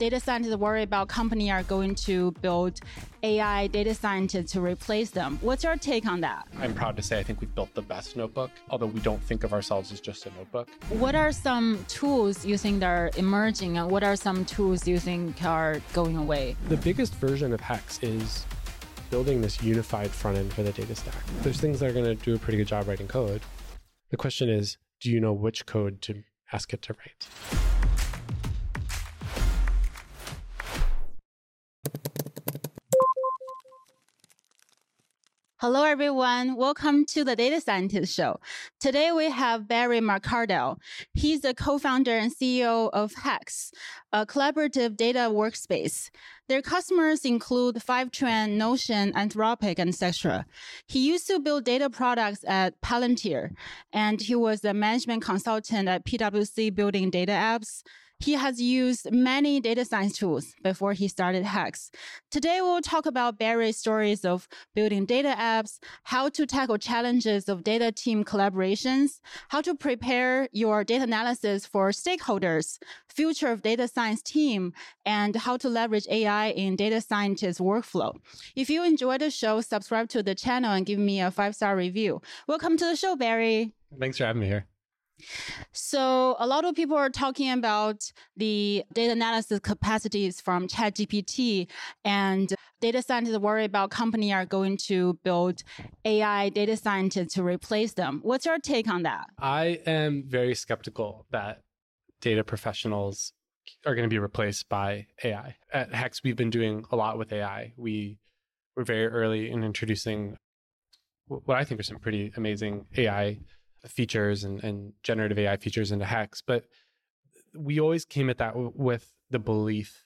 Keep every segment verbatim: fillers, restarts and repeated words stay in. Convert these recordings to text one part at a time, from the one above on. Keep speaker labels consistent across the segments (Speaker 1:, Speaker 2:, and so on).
Speaker 1: data scientists worry about companies are going to build A I data scientists to replace them. What's your take on that?
Speaker 2: I'm proud to say I think we've built the best notebook, although we don't think of ourselves as just a notebook.
Speaker 1: What are some tools you think are emerging, and what are some tools you think are going away?
Speaker 2: The biggest version of Hex is building this unified front end for the data stack. There's things that are going to do a pretty good job writing code. The question is, do you know which code to ask it to write?
Speaker 1: Hello, everyone. Welcome to the Data Scientist Show. Today, we have Barry McCardell. He's the co-founder and C E O of Hex, a collaborative data workspace. Their customers include Fivetran, Notion, Anthropic, and et cetera. He used to build data products at Palantir, and he was a management consultant at P W C building data apps. He has used many data science tools before he started Hex. Today, we'll talk about Barry's stories of building data apps, how to tackle challenges of data team collaborations, how to prepare your data analysis for stakeholders, future of data science team, and how to leverage A I in data scientist workflow. If you enjoyed the show, subscribe to the channel and give me a five-star review. Welcome to the show, Barry.
Speaker 2: Thanks for having me here.
Speaker 1: So a lot of people are talking about the data analysis capacities from ChatGPT, and data scientists worry about companies are going to build A I data scientists to replace them. What's your take on that?
Speaker 2: I am very skeptical that data professionals are going to be replaced by A I. At Hex, we've been doing a lot with A I. We were very early in introducing what I think are some pretty amazing A I features and, and generative A I features into Hex. But we always came at that w- with the belief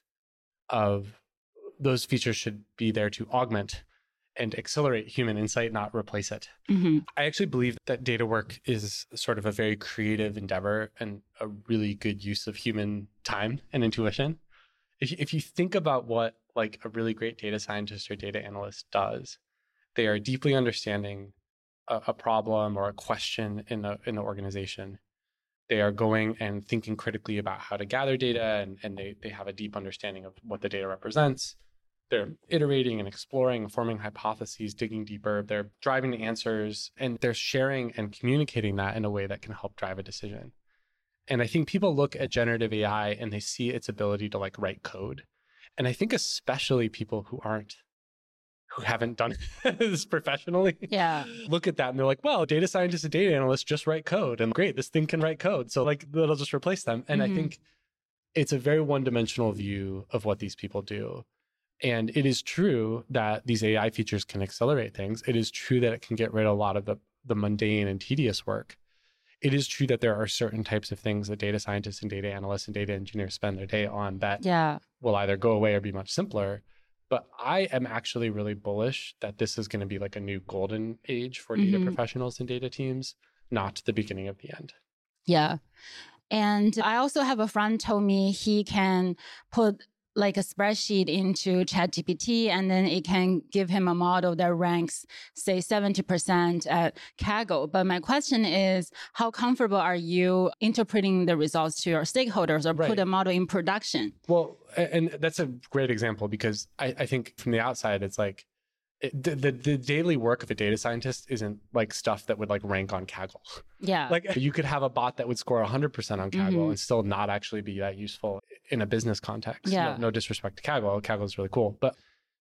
Speaker 2: of those features should be there to augment and accelerate human insight, not replace it.
Speaker 1: Mm-hmm.
Speaker 2: I actually believe that data work is sort of a very creative endeavor and a really good use of human time and intuition. If you, if you think about what like a really great data scientist or data analyst does, they are deeply understanding a, a problem or a question in the in the organization. They are going and thinking critically about how to gather data, and, and they, they have a deep understanding of what the data represents. They're iterating and exploring and forming hypotheses, digging deeper. They're driving the answers, and they're sharing and communicating that in a way that can help drive a decision. And I think people look at generative A I and they see its ability to like write code. And I think especially people who aren't, who haven't done this professionally,
Speaker 1: Yeah.
Speaker 2: look at that and they're like, well, data scientists and data analysts just write code, and great, this thing can write code. So like that'll just replace them. And mm-hmm. I think it's a very one-dimensional view of what these people do. And it is true that these A I features can accelerate things. It is true that it can get rid of a lot of the, the mundane and tedious work. It is true that there are certain types of things that data scientists and data analysts and data engineers spend their day on that
Speaker 1: yeah.
Speaker 2: will either go away or be much simpler. But I am actually really bullish that this is going to be like a new golden age for data mm-hmm. professionals and data teams, not the beginning of the end.
Speaker 1: Yeah. And I also have a friend told me he can put like a spreadsheet into ChatGPT, and then it can give him a model that ranks, say, seventy percent at Kaggle. But my question is, how comfortable are you interpreting the results to your stakeholders or right. put a model in production?
Speaker 2: Well, and that's a great example, because I, I think from the outside, it's like it, the, the the daily work of a data scientist isn't like stuff that would like rank on Kaggle.
Speaker 1: Yeah.
Speaker 2: Like you could have a bot that would score one hundred percent on Kaggle mm-hmm. and still not actually be that useful in a business context.
Speaker 1: Yeah.
Speaker 2: No, no disrespect to Kaggle. Kaggle is really cool. But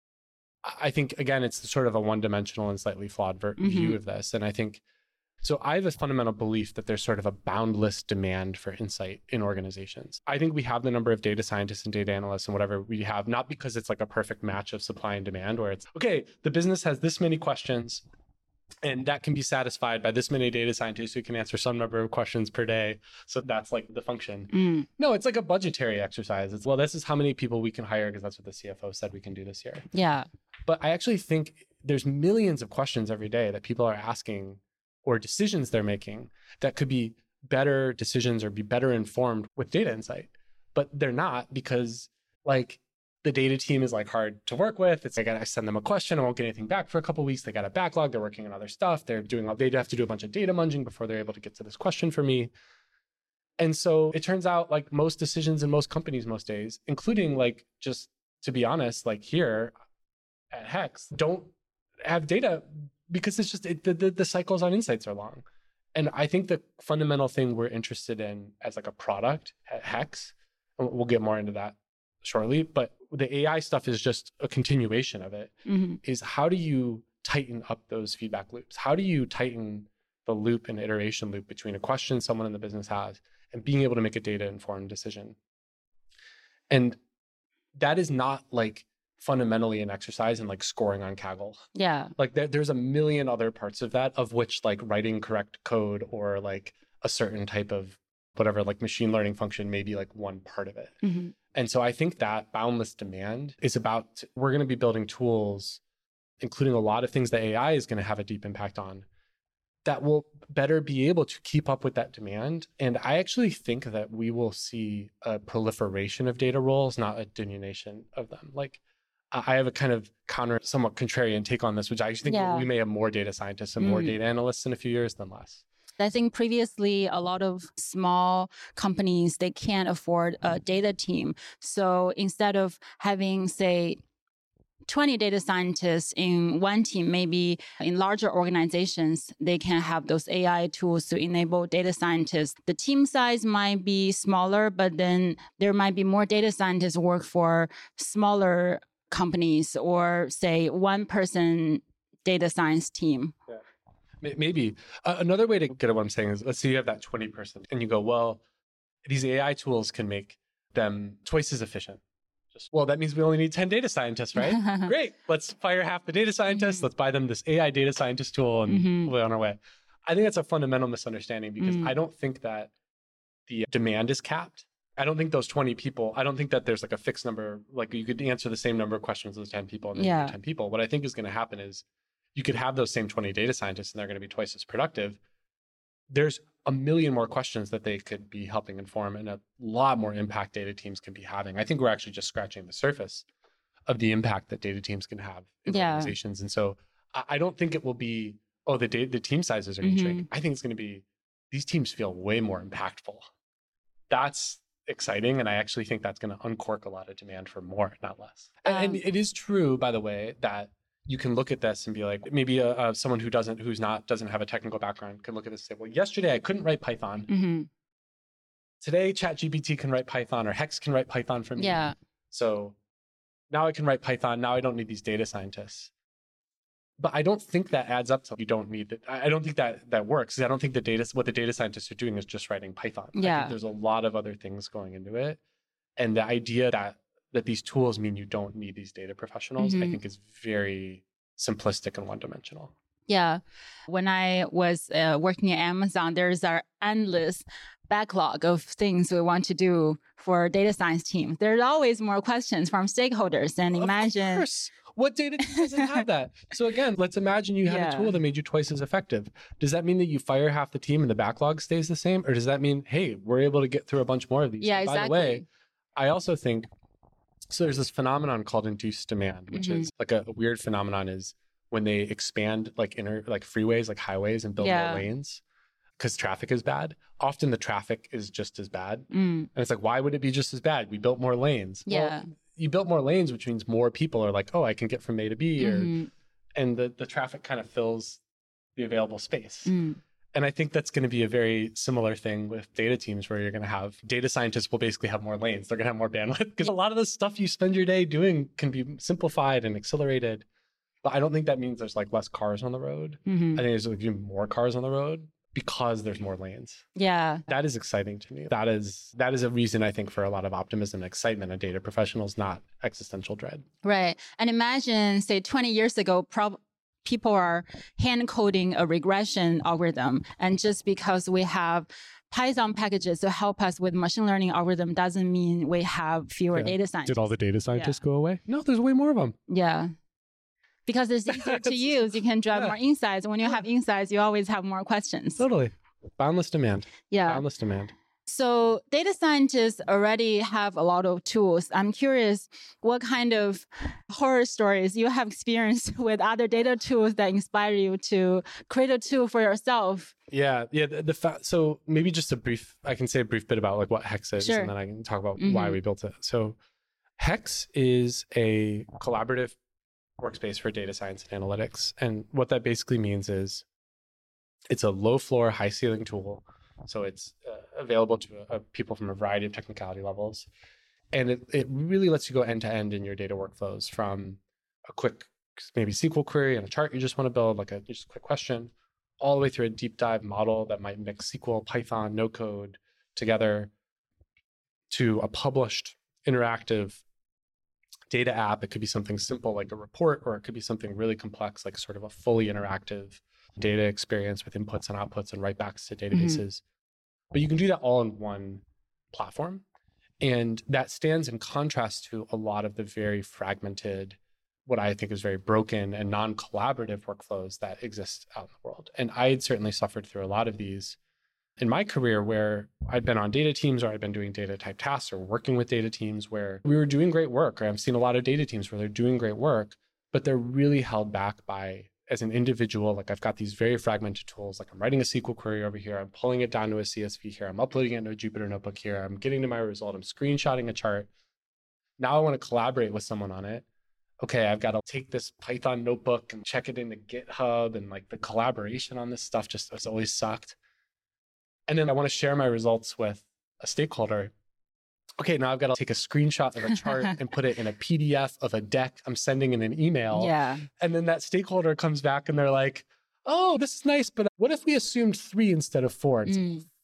Speaker 2: I think, again, it's sort of a one-dimensional and slightly flawed ver- mm-hmm. view of this. And I think, so I have a fundamental belief that there's sort of a boundless demand for insight in organizations. I think we have the number of data scientists and data analysts and whatever we have, not because it's like a perfect match of supply and demand where it's, okay, the business has this many questions and that can be satisfied by this many data scientists who can answer some number of questions per day. So that's like the function. Mm. No, it's like a budgetary exercise. It's, well, this is how many people we can hire because that's what the C F O said we can do this year.
Speaker 1: Yeah.
Speaker 2: But I actually think there's millions of questions every day that people are asking or decisions they're making that could be better decisions or be better informed with data insight. But they're not, because like the data team is like hard to work with. It's like I send them a question, I won't get anything back for a couple of weeks. They got a backlog, they're working on other stuff. They're doing, they have to do a bunch of data munging before they're able to get to this question for me. And so it turns out like most decisions in most companies most days, including like just to be honest, like here at Hex, don't have data because it's just it, the, the the cycles on insights are long. And I think the fundamental thing we're interested in as like a product at Hex, and we'll get more into that shortly, but the A I stuff is just a continuation of it, mm-hmm. is how do you tighten up those feedback loops? How do you tighten the loop and iteration loop between a question someone in the business has and being able to make a data-informed decision? And that is not like fundamentally an exercise in like scoring on Kaggle.
Speaker 1: Yeah.
Speaker 2: Like there, there's a million other parts of that, of which like writing correct code or like a certain type of whatever, like machine learning function may be like one part of it. Mm-hmm. And so I think that boundless demand is about, we're going to be building tools, including a lot of things that A I is going to have a deep impact on, that will better be able to keep up with that demand. And I actually think that we will see a proliferation of data roles, not a diminution of them. Like I have a kind of counter, somewhat contrarian take on this, which I actually think yeah. we may have more data scientists and mm. more data analysts in a few years than less.
Speaker 1: I think previously a lot of small companies, they can't afford a data team. So instead of having, say, twenty data scientists in one team, maybe in larger organizations, they can have those A I tools to enable data scientists. The team size might be smaller, but then there might be more data scientists work for smaller companies or say one person data science team.
Speaker 2: Yeah. Maybe. Uh, another way to get at what I'm saying is, let's say you have that twenty person and you go, well, these A I tools can make them twice as efficient. Just, well, that means we only need ten data scientists, right? Great. Let's fire half the data scientists. Mm-hmm. Let's buy them this A I data scientist tool and mm-hmm. we're on our way. I think that's a fundamental misunderstanding because mm-hmm. I don't think that the demand is capped. I don't think those twenty people, I don't think that there's like a fixed number, like you could answer the same number of questions as ten people and then yeah. ten people. What I think is going to happen is you could have those same twenty data scientists and they're going to be twice as productive. There's a million more questions that they could be helping inform and a lot more impact data teams can be having. I think we're actually just scratching the surface of the impact that data teams can have in yeah. organizations. And so I don't think it will be, oh, the data, the team sizes are going to mm-hmm. shrink. I think it's going to be, these teams feel way more impactful. That's exciting. And I actually think that's going to uncork a lot of demand for more, not less. Um, and, and it is true, by the way, that you can look at this and be like, maybe a, a, someone who doesn't, who's not, doesn't have a technical background can look at this and say, well, yesterday I couldn't write Python. Mm-hmm. Today, ChatGPT can write Python or Hex can write Python for me.
Speaker 1: Yeah.
Speaker 2: So now I can write Python. Now I don't need these data scientists. But I don't think that adds up to you don't need it. I don't think that that works. I don't think the data, what the data scientists are doing is just writing Python.
Speaker 1: Yeah.
Speaker 2: I think there's a lot of other things going into it. And the idea that that these tools mean you don't need these data professionals, mm-hmm. I think is very simplistic and one-dimensional.
Speaker 1: Yeah. When I was uh, working at Amazon, there's our endless backlog of things we want to do for data science team. There's always more questions from stakeholders. And imagine...
Speaker 2: Of course. What data team doesn't have that? So again, let's imagine you had yeah. a tool that made you twice as effective. Does that mean that you fire half the team and the backlog stays the same? Or does that mean, hey, we're able to get through a bunch more of these?
Speaker 1: Yeah,
Speaker 2: By
Speaker 1: exactly.
Speaker 2: the way, I also think, so there's this phenomenon called induced demand, which mm-hmm. is like a, a weird phenomenon is when they expand like inner, like freeways, like highways and build yeah. more lanes because traffic is bad. Often the traffic is just as bad. Mm. And it's like, why would it be just as bad? We built more lanes.
Speaker 1: Yeah.
Speaker 2: Well, you built more lanes, which means more people are like, oh, I can get from A to B, or, mm-hmm. and the, the traffic kind of fills the available space. Mm. And I think that's going to be a very similar thing with data teams where you're going to have data scientists will basically have more lanes. They're going to have more bandwidth because a lot of the stuff you spend your day doing can be simplified and accelerated. But I don't think that means there's like less cars on the road. Mm-hmm. I think there's like even more cars on the road because there's more lanes.
Speaker 1: Yeah.
Speaker 2: That is exciting to me. That is that is a reason I think for a lot of optimism and excitement of data professionals, not existential dread.
Speaker 1: Right. And imagine, say, twenty years ago, prob- people are hand coding a regression algorithm. And just because we have Python packages to help us with machine learning algorithm doesn't mean we have fewer yeah. data scientists.
Speaker 2: Did all the data scientists
Speaker 1: yeah.
Speaker 2: go away? No, there's way more of them.
Speaker 1: Yeah. Because it's easier to use. You can drive yeah. more insights. When you have insights, you always have more questions.
Speaker 2: Totally. Boundless demand.
Speaker 1: Yeah.
Speaker 2: Boundless demand.
Speaker 1: So data scientists already have a lot of tools. I'm curious what kind of horror stories you have experienced with other data tools that inspire you to create a tool for yourself.
Speaker 2: Yeah, yeah. The, the fa- so maybe just a brief, I can say a brief bit about like what Hex is,
Speaker 1: Sure.
Speaker 2: and then I can talk about
Speaker 1: Mm-hmm.
Speaker 2: why we built it. So Hex is a collaborative workspace for data science and analytics. And what that basically means is it's a low floor, high ceiling tool. So it's uh, available to uh, people from a variety of technicality levels. And it, it really lets you go end to end in your data workflows, from a quick, maybe S Q L query and a chart you just want to build, like a just a quick question, all the way through a deep dive model that might mix S Q L, Python, no code together, to a published interactive data app. It could be something simple like a report, or it could be something really complex, like sort of a fully interactive data experience with inputs and outputs and writebacks to databases. Mm-hmm. But you can do that all in one platform. And that stands in contrast to a lot of the very fragmented, what I think is very broken and non-collaborative workflows that exist out in the world. And I had certainly suffered through a lot of these in my career, where I'd been on data teams, or I'd been doing data type tasks, or working with data teams where we were doing great work. Or I've seen a lot of data teams where they're doing great work, but they're really held back by, as an individual, like I've got these very fragmented tools, like I'm writing a S Q L query over here, I'm pulling it down to a C S V here, I'm uploading it into a Jupyter notebook here, I'm getting to my result, I'm screenshotting a chart. Now I want to collaborate with someone on it. Okay, I've got to take this Python notebook and check it into GitHub, and like the collaboration on this stuff just has always sucked. And then I want to share my results with a stakeholder. Okay, now I've got to take a screenshot of a chart and put it in a P D F of a deck I'm sending in an email.
Speaker 1: Yeah.
Speaker 2: And then that stakeholder comes back and they're like, oh, this is nice, but what if we assumed three instead of four? It's, mm. You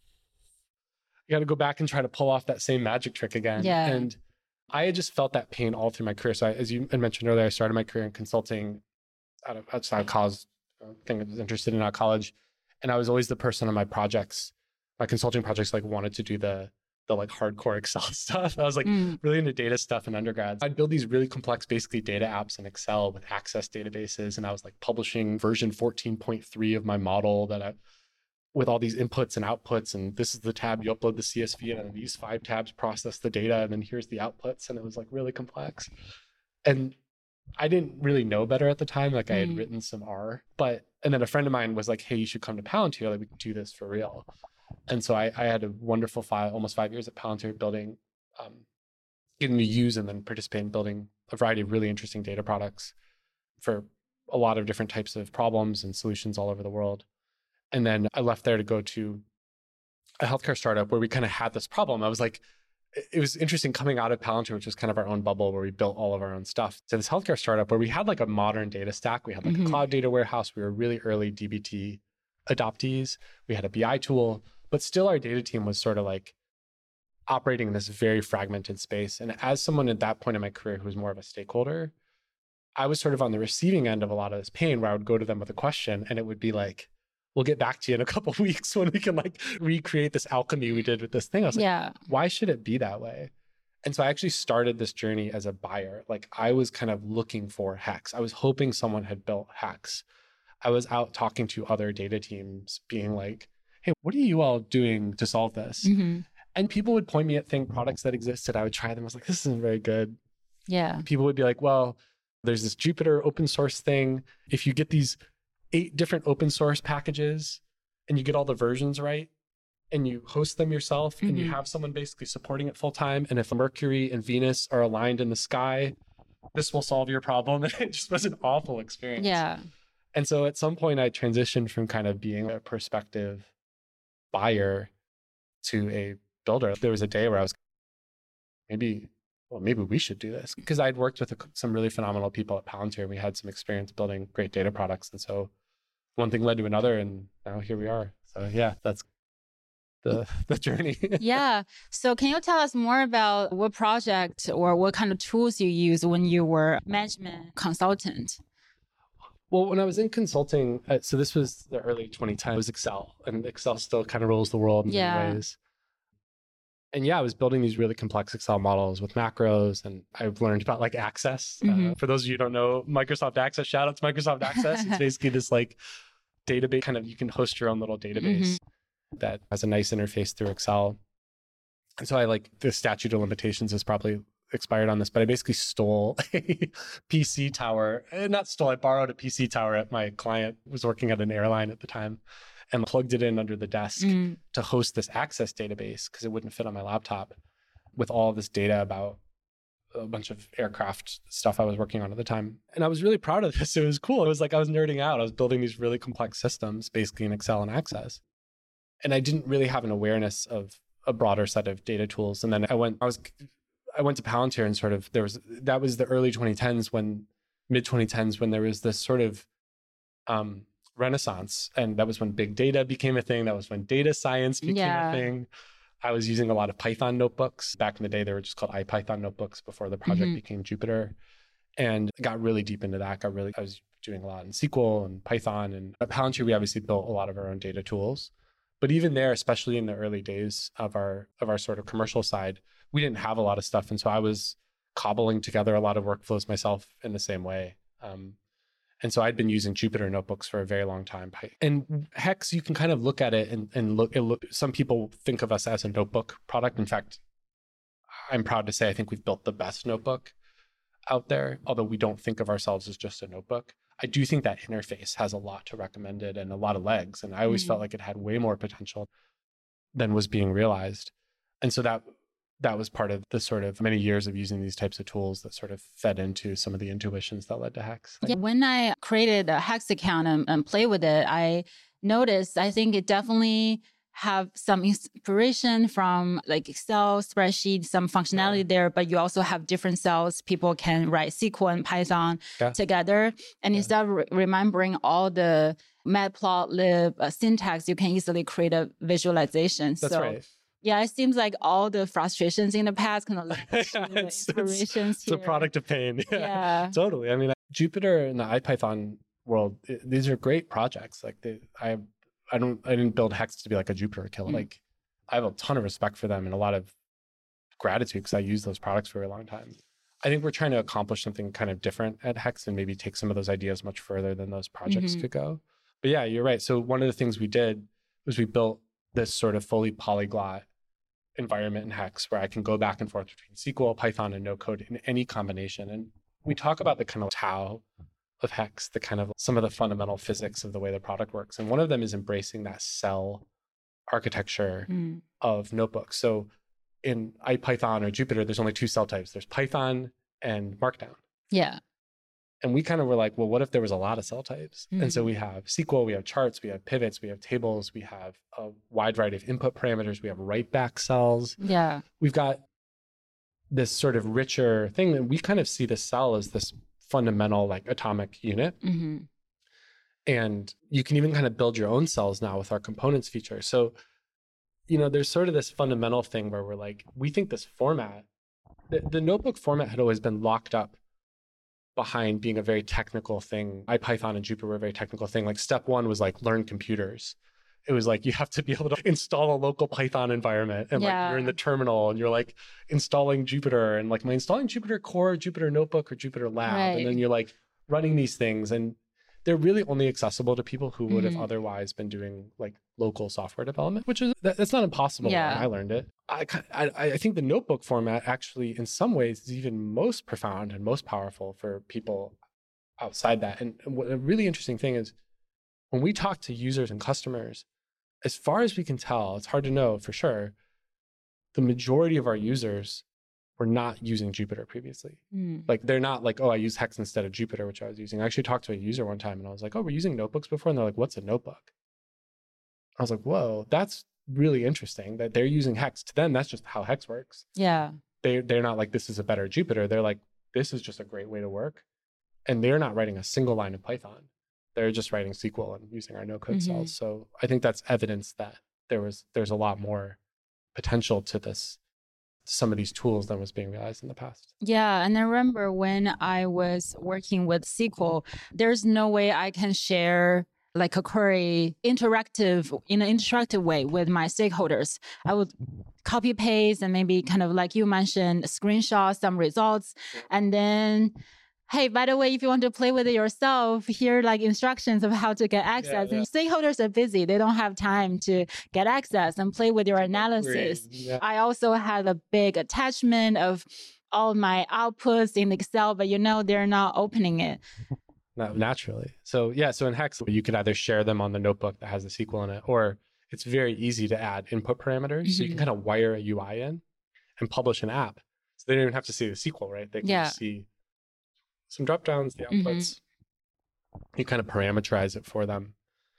Speaker 2: got to go back and try to pull off that same magic trick again.
Speaker 1: Yeah.
Speaker 2: And I had just felt that pain all through my career. So I, as you had mentioned earlier, I started my career in consulting out of, outside of college, I think I was interested in out of college. And I was always the person on my projects, my consulting projects, like wanted to do the the like hardcore Excel stuff. I was like mm. really into data stuff in undergrad. I'd build these really complex, basically data apps in Excel with Access databases. And I was like publishing version fourteen point three of my model that I, with all these inputs and outputs. And this is the tab you upload the C S V in, and then these five tabs process the data. And then here's the outputs. And it was like really complex. And I didn't really know better at the time. Like mm. I had written some R, but, and then a friend of mine was like, hey, you should come to Palantir. Like we can do this for real. And so I, I had a wonderful five, almost five years at Palantir building, um, getting to use and then participate in building a variety of really interesting data products for a lot of different types of problems and solutions all over the world. And then I left there to go to a healthcare startup where we kind of had this problem. I was like, it was interesting coming out of Palantir, which was kind of our own bubble where we built all of our own stuff, to this healthcare startup where we had like a modern data stack. We had like mm-hmm. a cloud data warehouse. We were really early D B T adoptees. We had a B I tool, but still our data team was sort of like operating in this very fragmented space. And as someone at that point in my career who was more of a stakeholder, I was sort of on the receiving end of a lot of this pain, where I would go to them with a question and it would be like, we'll get back to you in a couple of weeks when we can like recreate this alchemy we did with this thing. I was like, yeah. Why should it be that way? And so I actually started this journey as a buyer. Like I was kind of looking for Hex. I was hoping someone had built Hex. I was out talking to other data teams being like, hey, what are you all doing to solve this? Mm-hmm. And people would point me at thing products that existed. I would try them. I was like, this isn't very good.
Speaker 1: Yeah.
Speaker 2: People would be like, well, there's this Jupyter open source thing. If you get these eight different open source packages and you get all the versions right and you host them yourself mm-hmm. and you have someone basically supporting it full time, and if Mercury and Venus are aligned in the sky, this will solve your problem. And it just was an awful experience.
Speaker 1: Yeah.
Speaker 2: And so at some point I transitioned from kind of being a prospective buyer to a builder. There was a day where I was maybe, well, maybe we should do this, because I'd worked with a, some really phenomenal people at Palantir, and we had some experience building great data products. And so one thing led to another, and now here we are. So yeah, that's the the journey.
Speaker 1: Yeah. So can you tell us more about what project or what kind of tools you use when you were management consultant?
Speaker 2: Well, when I was in consulting, uh, so this was the early twenty tens, it was Excel, and Excel still kind of rules the world in yeah. many ways. And yeah, I was building these really complex Excel models with macros, and I've learned about like Access. Mm-hmm. Uh, for those of you who don't know, Microsoft Access, shout out to Microsoft Access. It's basically this like database, kind of, you can host your own little database. Mm-hmm. that has a nice interface through Excel. And so I like the statute of limitations is probably expired on this, but I basically stole a P C tower. Not stole, I borrowed a P C tower at my client, was working at an airline at the time, and plugged it in under the desk mm. to host this Access database because it wouldn't fit on my laptop with all this data about a bunch of aircraft stuff I was working on at the time. And I was really proud of this. It was cool. It was like I was nerding out. I was building these really complex systems, basically in Excel and Access. And I didn't really have an awareness of a broader set of data tools. And then I went, I was, I went to Palantir and sort of, there was, that was the early twenty tens when, mid twenty tens when there was this sort of um, renaissance. And that was when big data became a thing. That was when data science became yeah. a thing. I was using a lot of Python notebooks. Back in the day, they were just called IPython notebooks before the project mm-hmm. became Jupyter. And got really deep into that. Got really, I was doing a lot in S Q L and Python. And at Palantir, we obviously built a lot of our own data tools. But even there, especially in the early days of our of our sort of commercial side, we didn't have a lot of stuff. And so I was cobbling together a lot of workflows myself in the same way. Um, and so I'd been using Jupyter notebooks for a very long time. And Hex, you can kind of look at it and, and look, it look, some people think of us as a notebook product. In fact, I'm proud to say I think we've built the best notebook out there, although we don't think of ourselves as just a notebook. I do think that interface has a lot to recommend it and a lot of legs. And I always mm-hmm. felt like it had way more potential than was being realized. And so that that was part of the sort of many years of using these types of tools that sort of fed into some of the intuitions that led to Hex.
Speaker 1: Yeah, when I created a Hex account and, and play with it, I noticed, I think it definitely have some inspiration from like Excel spreadsheet, some functionality yeah. there, but you also have different cells. People can write S Q L and Python yeah. together. And yeah. instead of re- remembering all the matplotlib uh, syntax, you can easily create a visualization.
Speaker 2: That's
Speaker 1: so,
Speaker 2: right.
Speaker 1: Yeah, it seems like all the frustrations in the past kind of like
Speaker 2: it's,
Speaker 1: the inspirations
Speaker 2: it's, it's a product of pain. Yeah,
Speaker 1: yeah.
Speaker 2: Totally. I mean, Jupyter and the IPython world, it, these are great projects. Like they, I I don't, I didn't build Hex to be like a Jupyter killer. Mm. Like I have a ton of respect for them and a lot of gratitude because I used those products for a long time. I think we're trying to accomplish something kind of different at Hex and maybe take some of those ideas much further than those projects mm-hmm. could go. But yeah, you're right. So one of the things we did was we built this sort of fully polyglot environment in Hex where I can go back and forth between S Q L, Python, and no code in any combination. And we talk about the kind of Tao of Hex, the kind of some of the fundamental physics of the way the product works. And one of them is embracing that cell architecture mm. of notebooks. So in IPython or Jupyter, there's only two cell types. There's Python and Markdown.
Speaker 1: Yeah.
Speaker 2: And we kind of were like, well, what if there was a lot of cell types? Mm. And so we have S Q L, we have charts, we have pivots, we have tables, we have a wide variety of input parameters, we have write back cells.
Speaker 1: Yeah.
Speaker 2: We've got this sort of richer thing that we kind of see the cell as this fundamental like atomic unit. Mm-hmm. And you can even kind of build your own cells now with our components feature. So, you know, there's sort of this fundamental thing where we're like, we think this format, the, the notebook format had always been locked up behind being a very technical thing. IPython and Jupyter were a very technical thing. Like step one was like learn computers. It was like you have to be able to install a local Python environment and yeah. like you're in the terminal and you're like installing Jupyter and like am I installing Jupyter Core, Jupyter Notebook, or Jupyter Lab? Right. And then you're like running these things and they're really only accessible to people who would mm-hmm. have otherwise been doing like local software development, which is that, that's not impossible yeah. when I learned it. I, I I think the notebook format actually in some ways is even most profound and most powerful for people outside that. And what a really interesting thing is when we talk to users and customers, as far as we can tell, it's hard to know for sure, the majority of our users were not using Jupyter previously. Mm. Like they're not like, oh, I use Hex instead of Jupyter, which I was using. I actually talked to a user one time and I was like, oh, we're using notebooks before? And they're like, what's a notebook? I was like, whoa, that's really interesting that they're using Hex. To them, that's just how Hex works.
Speaker 1: Yeah.
Speaker 2: They, they're not like, this is a better Jupyter. They're like, this is just a great way to work. And they're not writing a single line of Python. They're just writing S Q L and using our no-code mm-hmm. cells. So I think that's evidence that there was there's a lot more potential to this, to some of these tools than was being realized in the past.
Speaker 1: Yeah, and I remember when I was working with S Q L, there's no way I can share like a query interactive in an interactive way with my stakeholders. I would copy paste and maybe kind of like you mentioned, screenshot some results, and then hey, by the way, if you want to play with it yourself, here are like instructions of how to get access. Yeah, yeah. And stakeholders are busy. They don't have time to get access and play with your analysis. Yeah. I also had a big attachment of all my outputs in Excel, but you know, they're not opening it.
Speaker 2: No, naturally. So yeah, so in Hex, you could either share them on the notebook that has the S Q L in it, or it's very easy to add input parameters. Mm-hmm. So you can kind of wire a U I in and publish an app. So they don't even have to see the S Q L, right? They can yeah. just see some drop downs, the outputs. Mm-hmm. You kind of parameterize it for them.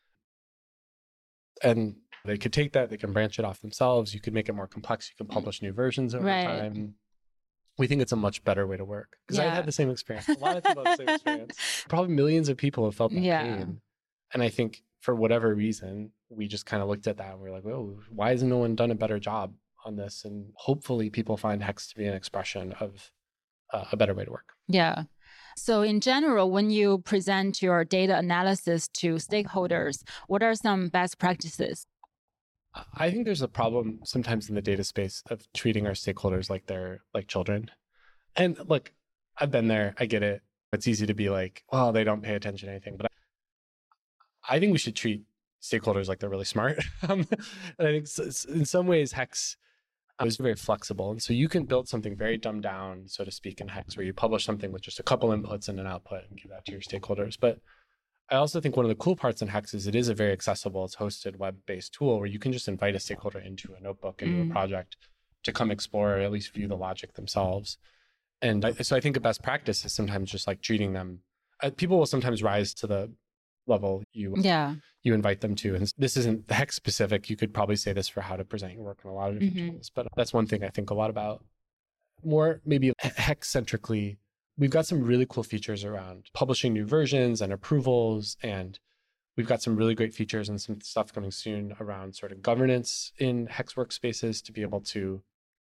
Speaker 2: And they could take that, they can branch it off themselves. You could make it more complex. You can publish new versions over right. time. We think it's a much better way to work. Because yeah. I've had the same experience. A lot of people have the same experience. Probably millions of people have felt that yeah. pain. And I think for whatever reason, we just kind of looked at that and we were like, oh, why hasn't no one done a better job on this? And hopefully people find Hex to be an expression of uh, a better way to work.
Speaker 1: Yeah. So in general, when you present your data analysis to stakeholders, what are some best practices?
Speaker 2: I think there's a problem sometimes in the data space of treating our stakeholders like they're like children. And look, I've been there. I get it. It's easy to be like, well, they don't pay attention to anything. But I think we should treat stakeholders like they're really smart. um, and I think in some ways, Hex is very flexible. And so you can build something very dumbed down, so to speak, in Hex, where you publish something with just a couple inputs and an output and give that to your stakeholders. But I also think one of the cool parts in Hex is it is a very accessible, it's hosted web-based tool where you can just invite a stakeholder into a notebook, into mm. a project to come explore or at least view the logic themselves. And I, so I think a best practice is sometimes just like treating them. Uh, people will sometimes rise to the level you yeah. you invite them to. And this isn't Hex specific. You could probably say this for how to present your work in a lot of different mm-hmm. tools. But that's one thing I think a lot about. More maybe Hex-centrically, we've got some really cool features around publishing new versions and approvals. And we've got some really great features and some stuff coming soon around sort of governance in Hex workspaces to be able to.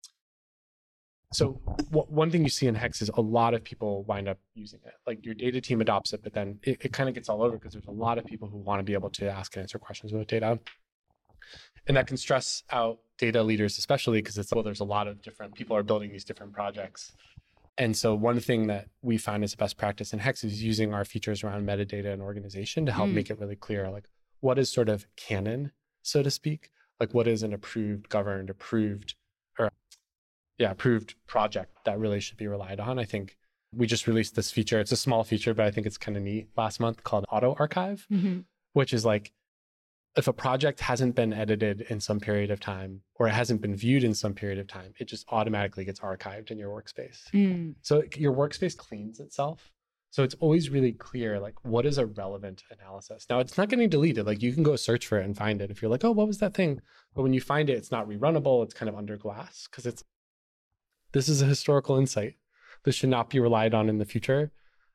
Speaker 2: So w- one thing you see in Hex is a lot of people wind up using it. Like your data team adopts it, but then it, it kind of gets all over because there's a lot of people who want to be able to ask and answer questions about data. And that can stress out data leaders, especially because it's, well, there's a lot of different people are building these different projects. And so one thing that we find as a best practice in Hex is using our features around metadata and organization to help mm. make it really clear, like what is sort of canon, so to speak, like what is an approved, governed, approved, or yeah, approved project that really should be relied on. I think we just released this feature. It's a small feature, but I think it's kind of neat last month called Auto Archive, mm-hmm. which is like, if a project hasn't been edited in some period of time, or it hasn't been viewed in some period of time, it just automatically gets archived in your workspace. Mm. So your workspace cleans itself. So it's always really clear, like, what is a relevant analysis? Now, it's not getting deleted. Like, you can go search for it and find it if you're like, oh, what was that thing? But when you find it, it's not rerunnable. It's kind of under glass because it's, this is a historical insight. This should not be relied on in the future.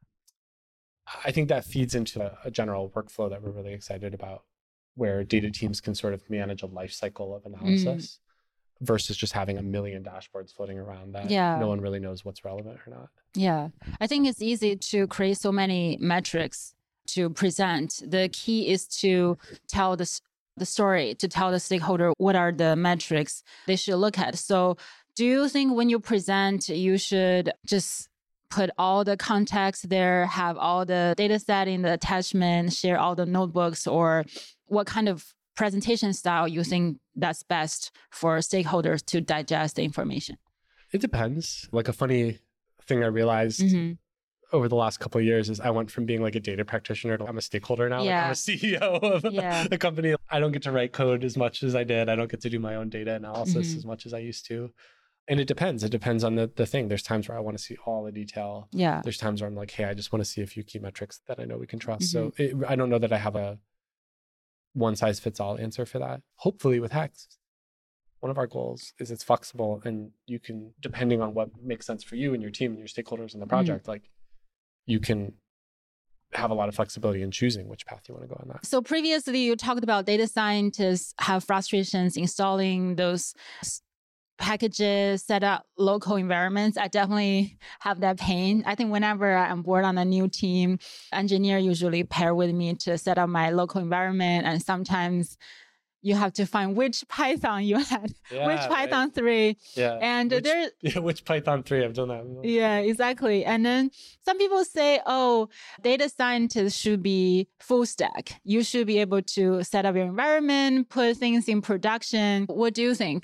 Speaker 2: I think that feeds into a, a general workflow that we're really excited about, where data teams can sort of manage a life cycle of analysis mm. versus just having a million dashboards floating around that yeah. no one really knows what's relevant or not.
Speaker 1: Yeah, I think it's easy to create so many metrics to present. The key is to tell the, the story, to tell the stakeholder what are the metrics they should look at. So do you think when you present, you should just put all the context there, have all the data set in the attachment, share all the notebooks, or what kind of presentation style you think that's best for stakeholders to digest the information?
Speaker 2: It depends. Like a funny thing I realized mm-hmm. over the last couple of years is I went from being like a data practitioner to I'm a stakeholder now. Yeah. Like I'm a C E O of yeah. a company. I don't get to write code as much as I did. I don't get to do my own data analysis mm-hmm. as much as I used to. And it depends. It depends on the, the thing. There's times where I want to see all the detail. Yeah. There's times where I'm like, hey, I just want to see a few key metrics that I know we can trust. Mm-hmm. So it, I don't know that I have a one size fits all answer for that. Hopefully with Hex, one of our goals is it's flexible and you can, depending on what makes sense for you and your team and your stakeholders in the project, mm-hmm. like you can have a lot of flexibility in choosing which path you want to go on that.
Speaker 1: So previously you talked about data scientists have frustrations installing those packages, set up local environments. I definitely have that pain. I think whenever I'm board on a new team, engineer usually pair with me to set up my local environment. And sometimes you have to find which Python you had,
Speaker 2: Yeah,
Speaker 1: which Python
Speaker 2: right.
Speaker 1: three.
Speaker 2: Yeah.
Speaker 1: And
Speaker 2: which,
Speaker 1: there,
Speaker 2: yeah, which Python three? I've done that.
Speaker 1: Yeah, exactly. And then some people say, oh, data scientists should be full stack. You should be able to set up your environment, put things in production. What do you think?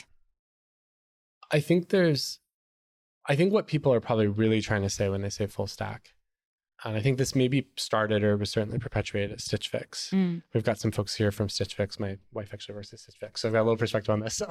Speaker 2: I think there's, I think what people are probably really trying to say when they say full stack, and I think this maybe started or was certainly perpetuated at Stitch Fix.
Speaker 1: Mm.
Speaker 2: We've got some folks here from Stitch Fix. My wife actually works at Stitch Fix, so I've got a little perspective on this.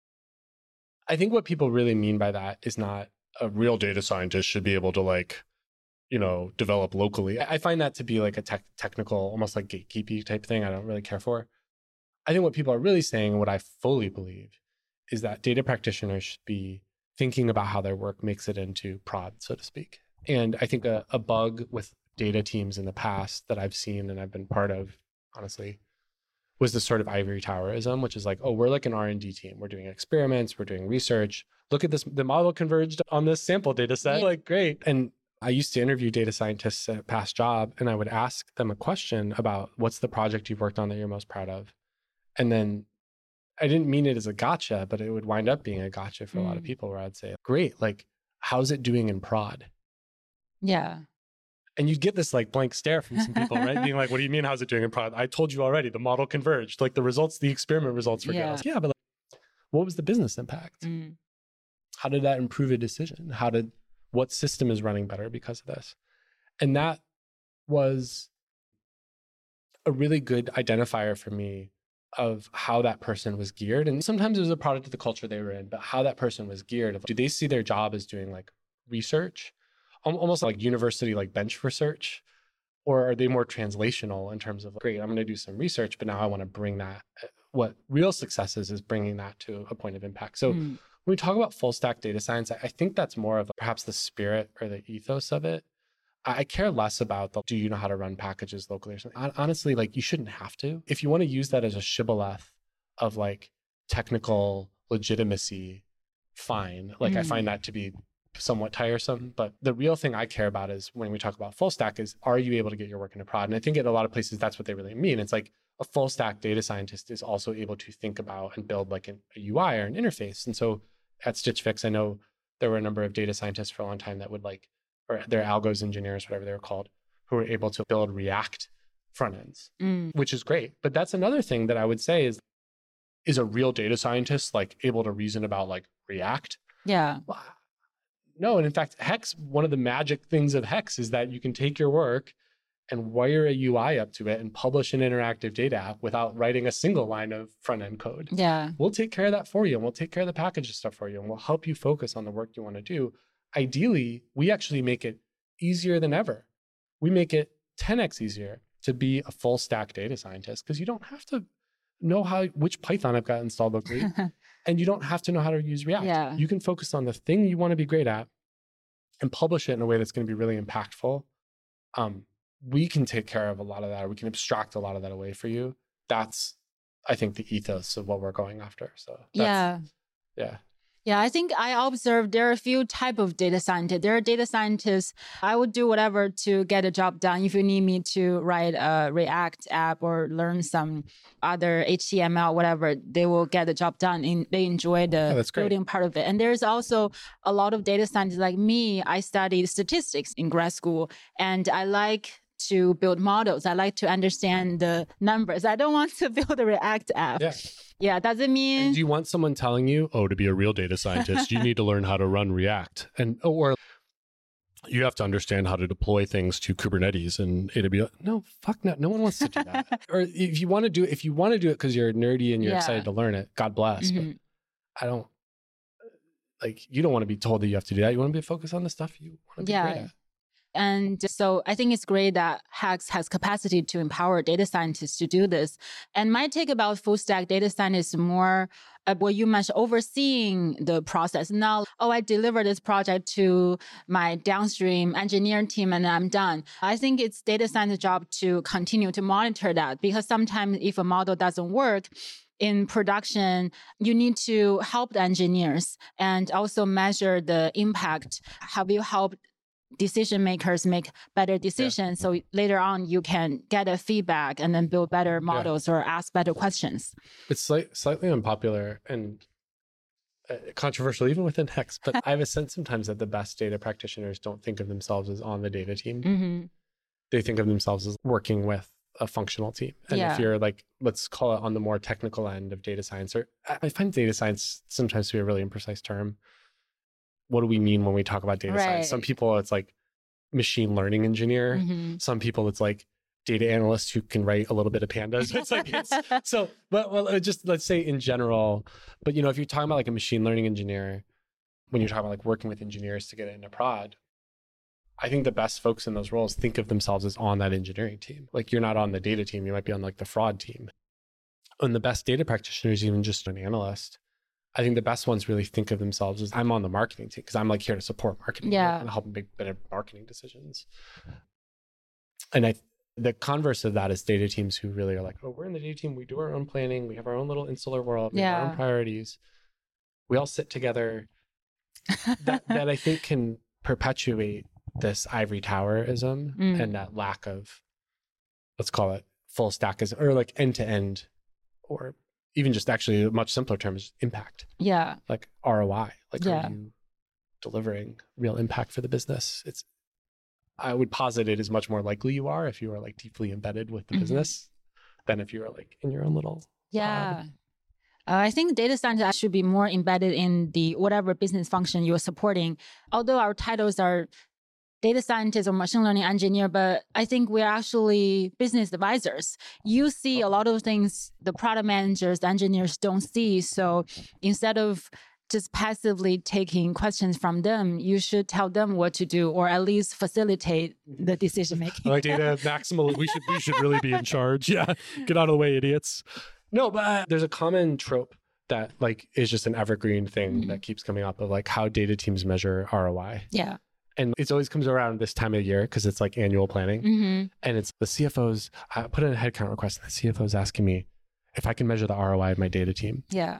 Speaker 2: I think what people really mean by that is not a real data scientist should be able to like, you know, develop locally. I find that to be like a tech, technical, almost like gatekeepy type thing I don't really care for. I think what people are really saying, what I fully believe, is that data practitioners should be thinking about how their work makes it into prod, so to speak. And I think a, a bug with data teams in the past that I've seen and I've been part of, honestly, was this sort of ivory towerism, which is like, oh, we're like an R and D team. We're doing experiments, we're doing research. Look at this, the model converged on this sample data set. Yeah. Like, great. And I used to interview data scientists at a past job, and I would ask them a question about what's the project you've worked on that you're most proud of? And then I didn't mean it as a gotcha, but it would wind up being a gotcha for mm. a lot of people where I'd say, great, like, how's it doing in prod?
Speaker 1: Yeah.
Speaker 2: And you'd get this like blank stare from some people, right? Being like, what do you mean, how's it doing in prod? I told you already, the model converged. Like the results, the experiment results were
Speaker 1: yeah.
Speaker 2: good. Yeah, but like, what was the business impact?
Speaker 1: Mm.
Speaker 2: How did that improve a decision? How did, what system is running better because of this? And that was a really good identifier for me of how that person was geared. And sometimes it was a product of the culture they were in, but how that person was geared. Of, do they see their job as doing like research, almost like university, like bench research? Or are they more translational in terms of, great, I'm going to do some research, but now I want to bring that, what real success is, is bringing that to a point of impact. So mm. when we talk about full stack data science, I think that's more of perhaps the spirit or the ethos of it. I care less about the, do you know how to run packages locally or something? Honestly, like you shouldn't have to. If you want to use that as a shibboleth of like technical legitimacy, fine. Like mm. I find that to be somewhat tiresome, but the real thing I care about is when we talk about full stack is, are you able to get your work into prod? And I think at a lot of places, that's what they really mean. It's like a full stack data scientist is also able to think about and build like an, a U I or an interface. And so at Stitch Fix, I know there were a number of data scientists for a long time that would like, or their algos engineers, whatever they were called, who were able to build React front ends, mm. which is great. But that's another thing that I would say is, is a real data scientist like able to reason about like React?
Speaker 1: Yeah.
Speaker 2: Well, no. And in fact, Hex, one of the magic things of Hex is that you can take your work and wire a U I up to it and publish an interactive data app without writing a single line of front end code.
Speaker 1: Yeah.
Speaker 2: We'll take care of that for you, and we'll take care of the package stuff for you, and we'll help you focus on the work you want to do. Ideally, we actually make it easier than ever. We make it ten x easier to be a full stack data scientist because you don't have to know how which Python I've got installed locally, and you don't have to know how to use React.
Speaker 1: Yeah.
Speaker 2: You can focus on the thing you want to be great at and publish it in a way that's going to be really impactful. Um, we can take care of a lot of that, or we can abstract a lot of that away for you. That's, I think, the ethos of what we're going after. So that's,
Speaker 1: yeah,
Speaker 2: yeah.
Speaker 1: Yeah, I think I observed there are a few type of data scientists. There are data scientists, I would do whatever to get a job done. If you need me to write a React app or learn some other H T M L, whatever, they will get the job done. And they enjoy the
Speaker 2: oh,
Speaker 1: building part of it. And there's also a lot of data scientists like me. I studied statistics in grad school, and I like to build models. I like to understand the numbers. I don't want to build a React app.
Speaker 2: Yeah.
Speaker 1: Yeah, doesn't mean...
Speaker 2: And do you want someone telling you, oh, to be a real data scientist, you need to learn how to run React? And or you have to understand how to deploy things to Kubernetes and A W S. No, fuck no. No one wants to do that. Or if you want to do it, if you want to do it because you're nerdy and you're yeah. excited to learn it, God bless. Mm-hmm. But I don't, like, you don't want to be told that you have to do that. You want to be focused on the stuff you want to be
Speaker 1: yeah.
Speaker 2: great at.
Speaker 1: And so I think it's great that Hex has capacity to empower data scientists to do this. And my take about full stack data science is more uh, what you mentioned, overseeing the process. Now, oh, I deliver this project to my downstream engineering team and I'm done. I think it's data science job to continue to monitor that, because sometimes if a model doesn't work in production, you need to help the engineers and also measure the impact. Have you helped decision makers make better decisions. Yeah. So later on, you can get a feedback and then build better models yeah. or ask better questions.
Speaker 2: It's slight, slightly unpopular and uh, controversial even within Hex, but I have a sense sometimes that the best data practitioners don't think of themselves as on the data team.
Speaker 1: Mm-hmm.
Speaker 2: They think of themselves as working with a functional team. And yeah. if you're like, let's call it on the more technical end of data science, or I find data science sometimes to be a really imprecise term. What do we mean when we talk about data right. science? Some people, it's like machine learning engineer. Mm-hmm. Some people, it's like data analyst who can write a little bit of pandas. It's like, it's, so, but well, just let's say in general, but you know, if you're talking about like a machine learning engineer, when you're talking about like working with engineers to get it into prod, I think the best folks in those roles think of themselves as on that engineering team. Like you're not on the data team, you might be on like the fraud team. And the best data practitioners, even just an analyst, I think the best ones really think of themselves as I'm on the marketing team because I'm like here to support marketing yeah. and help them make better marketing decisions. And I, the converse of that is data teams who really are like, oh, we're in the data team, we do our own planning, we have our own little insular world, we yeah. have our own priorities. We all sit together. that, that I think can perpetuate this ivory towerism mm. and that lack of, let's call it full stackism, or like end to end, or even just actually a much simpler term is impact.
Speaker 1: Yeah.
Speaker 2: Like R O I. Like
Speaker 1: yeah.
Speaker 2: are you delivering real impact for the business? It's, I would posit it is much more likely you are if you are like deeply embedded with the mm-hmm. business than if you are like in your own little
Speaker 1: yeah.
Speaker 2: pod.
Speaker 1: Uh, I think data science should be more embedded in the whatever business function you're supporting. Although our titles are data scientist or machine learning engineer, but I think we're actually business advisors. You see a lot of things the product managers, the engineers don't see. So instead of just passively taking questions from them, you should tell them what to do, or at least facilitate the decision making.
Speaker 2: Like data maximal, we should we should really be in charge. Yeah, get out of the way, idiots. No, but uh, there's a common trope that like is just an evergreen thing mm-hmm. that keeps coming up of like how data teams measure R O I.
Speaker 1: Yeah.
Speaker 2: And it always comes around this time of year because it's like annual planning. Mm-hmm. And it's the C F Os, I put in a headcount request and the C F O is asking me if I can measure the R O I of my data team.
Speaker 1: Yeah.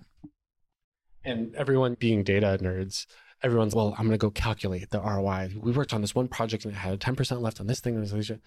Speaker 2: And everyone being data nerds, everyone's, well, I'm going to go calculate the R O I. We worked on this one project and it had ten percent left on this thing.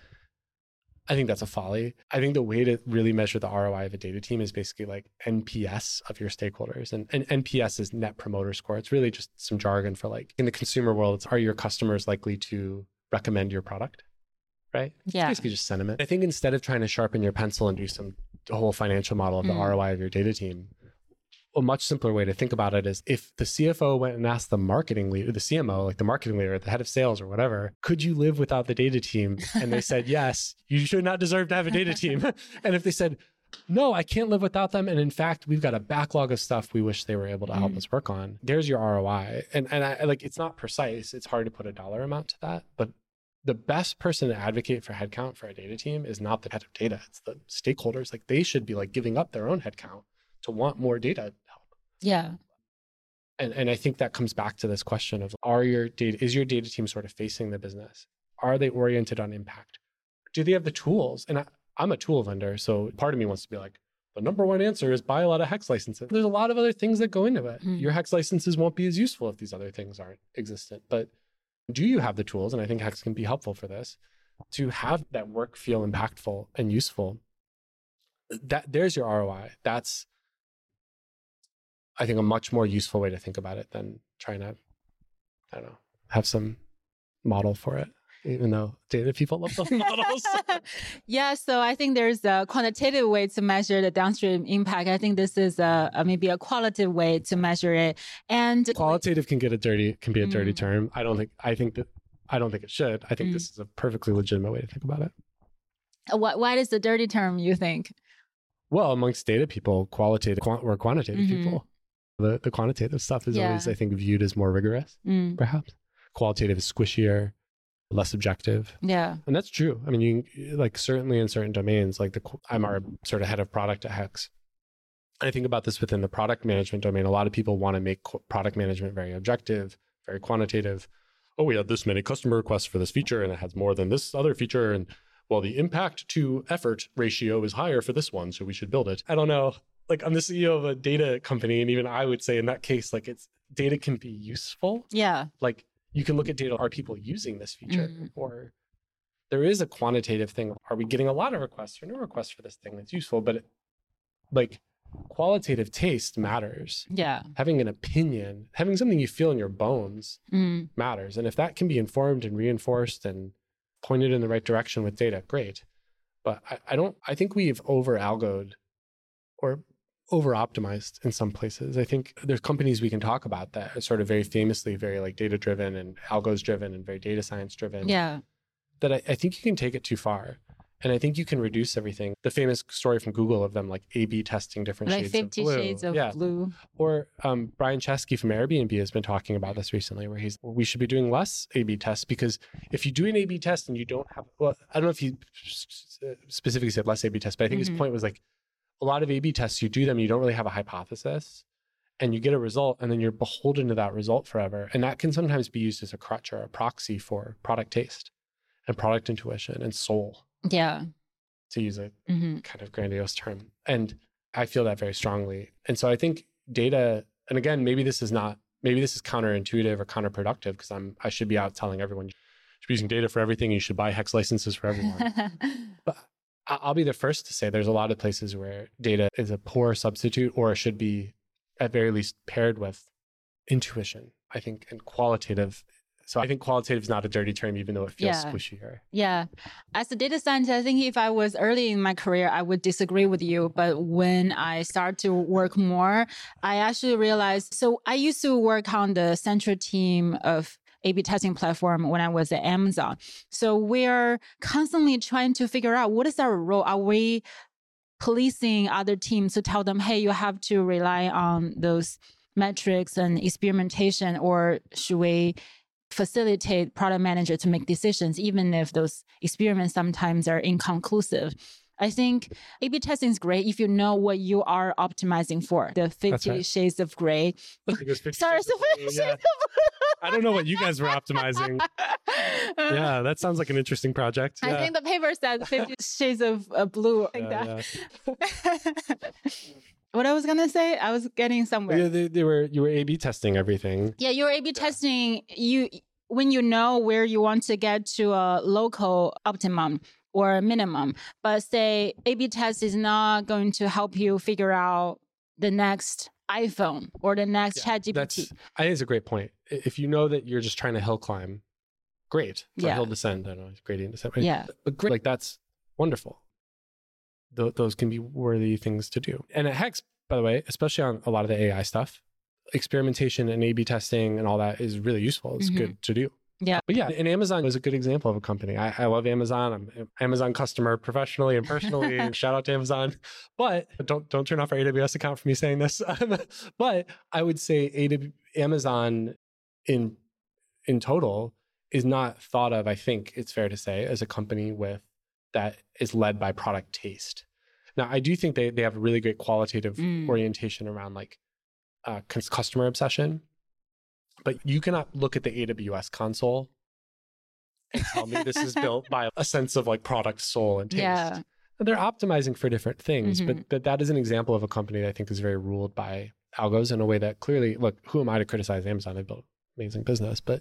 Speaker 2: I think that's a folly. I think the way to really measure the R O I of a data team is basically like N P S of your stakeholders. And, and N P S is Net Promoter Score. It's really just some jargon for like, in the consumer world, it's are your customers likely to recommend your product, right?
Speaker 1: Yeah.
Speaker 2: It's basically just sentiment. I think instead of trying to sharpen your pencil and do some whole financial model of the mm. R O I of your data team, a much simpler way to think about it is if the C F O went and asked the marketing leader, the C M O, like the marketing leader, the head of sales or whatever, could you live without the data team? And they said, yes, you should not deserve to have a data team. And if they said, no, I can't live without them. And in fact, we've got a backlog of stuff we wish they were able to help mm. us work on. There's your R O I. And, and I like, it's not precise. It's hard to put a dollar amount to that, but the best person to advocate for headcount for a data team is not the head of data. It's the stakeholders. Like they should be like giving up their own headcount to want more data help.
Speaker 1: Yeah.
Speaker 2: And and I think that comes back to this question of are your data, is your data team sort of facing the business? Are they oriented on impact? Do they have the tools? And I, I'm a tool vendor, so part of me wants to be like, the number one answer is buy a lot of Hex licenses. There's a lot of other things that go into it. Mm. Your Hex licenses won't be as useful if these other things aren't existent. But do you have the tools? And I think Hex can be helpful for this, to have that work feel impactful and useful. That there's your R O I. That's, I think, a much more useful way to think about it than trying to, I don't know, have some model for it, even though data people love those models.
Speaker 1: Yeah, so I think there's a quantitative way to measure the downstream impact. I think this is a, a maybe a qualitative way to measure it. And
Speaker 2: qualitative can get a dirty, can be a dirty mm. term. I don't think, I think that, I don't think it should. I think mm. this is a perfectly legitimate way to think about it.
Speaker 1: What, why is the dirty term, you think?
Speaker 2: Well, amongst data people, qualitative quant, or quantitative mm-hmm. people. The the quantitative stuff is yeah. always, I think, viewed as more rigorous, mm. perhaps. Qualitative is squishier, less objective.
Speaker 1: Yeah.
Speaker 2: And that's true. I mean, you like certainly in certain domains, like the I'm our sort of head of product at Hex. I think about this within the product management domain. A lot of people want to make product management very objective, very quantitative. Oh, we had this many customer requests for this feature and it has more than this other feature. And well, the impact to effort ratio is higher for this one, so we should build it. I don't know. Like I'm the C E O of a data company, and even I would say in that case, like it's data can be useful.
Speaker 1: Yeah.
Speaker 2: Like you can look at data. Are people using this feature?
Speaker 1: Mm-hmm.
Speaker 2: Or there is a quantitative thing. Are we getting a lot of requests or no requests for this thing that's useful? But it, like qualitative taste matters.
Speaker 1: Yeah.
Speaker 2: Having an opinion, having something you feel in your bones
Speaker 1: Mm.
Speaker 2: matters. And if that can be informed and reinforced and pointed in the right direction with data, great. But I, I don't, I think we've over algoed or over optimized in some places. I think there's companies we can talk about that are sort of very famously very like data driven and algos driven and very data science driven.
Speaker 1: Yeah.
Speaker 2: That I, I think you can take it too far. And I think you can reduce everything. The famous story from Google of them like A B testing different
Speaker 1: Like
Speaker 2: shades
Speaker 1: fifty
Speaker 2: of blue.
Speaker 1: shades of
Speaker 2: yeah.
Speaker 1: blue.
Speaker 2: Or um, Brian Chesky from Airbnb has been talking about this recently, where he's, we should be doing less A B tests, because if you do an A B test and you don't have, well, I don't know if he specifically said less A B tests, but I think
Speaker 1: Mm-hmm.
Speaker 2: his point was like, a lot of A B tests, you do them, you don't really have a hypothesis, and you get a result, and then you're beholden to that result forever. And that can sometimes be used as a crutch or a proxy for product taste and product intuition and soul.
Speaker 1: Yeah.
Speaker 2: To use a
Speaker 1: Mm-hmm.
Speaker 2: kind of grandiose term. And I feel that very strongly. And so I think data, and again, maybe this is not, maybe this is counterintuitive or counterproductive, because I'm, I should be out telling everyone you should be using data for everything. You should buy Hex licenses for everyone. But I- I'll be the first to say there's a lot of places where data is a poor substitute, or it should be at very least paired with intuition, I think, and qualitative. So I think qualitative is not a dirty term, even though it feels
Speaker 1: Yeah.
Speaker 2: squishier.
Speaker 1: Yeah. As a data scientist, I think if I was early in my career, I would disagree with you. But when I start to work more, I actually realized, so I used to work on the central team of A B testing platform when I was at Amazon. So we're constantly trying to figure out what is our role. Are we policing other teams to tell them, hey, you have to rely on those metrics and experimentation, or should we facilitate product manager to make decisions, even if those experiments sometimes are inconclusive? I think A B testing is great if you know what you are optimizing for. The fifty
Speaker 2: right.
Speaker 1: shades of gray.
Speaker 2: I think it was fifty
Speaker 1: Sorry,
Speaker 2: shades of
Speaker 1: so
Speaker 2: blue, yeah. I don't know what you guys were optimizing. Yeah, that sounds like an interesting project.
Speaker 1: I
Speaker 2: Yeah.
Speaker 1: think the paper said fifty shades of uh, blue. Like
Speaker 2: Yeah,
Speaker 1: that. What I was going to say, I was getting somewhere.
Speaker 2: yeah. They, they were you were A B testing everything.
Speaker 1: Yeah, you're A B testing, you when you know where you want to get to a local optimum or minimum. But say A B test is not going to help you figure out the next iPhone or the next
Speaker 2: Yeah,
Speaker 1: ChatGPT.
Speaker 2: That's, I think it's a great point. I- If you know that you're just trying to hill climb, great. For
Speaker 1: Yeah.
Speaker 2: hill descent, I don't know, gradient descent. Right?
Speaker 1: Yeah.
Speaker 2: But great, like that's wonderful. Th- those can be worthy things to do. And at Hex, by the way, especially on a lot of the A I stuff, experimentation and A B testing and all that is really useful. It's
Speaker 1: Mhm.
Speaker 2: good to do.
Speaker 1: Yeah.
Speaker 2: But yeah, and Amazon is a good example of a company. I, I love Amazon. I'm an Amazon customer professionally and personally. Shout out to Amazon. But don't don't turn off our A W S account for me saying this. But I would say A W, Amazon in in total is not thought of, I think it's fair to say, as a company with that is led by product taste. Now, I do think they, they have a really great qualitative
Speaker 1: Mm.
Speaker 2: orientation around like uh, cus- customer obsession. But you cannot look at the A W S console and tell me this is built by a sense of like product soul and taste.
Speaker 1: Yeah.
Speaker 2: They're optimizing for different things,
Speaker 1: Mhm.
Speaker 2: but, but that is an example of a company that I think is very ruled by algos in a way that clearly, look, who am I to criticize Amazon? They built amazing business, but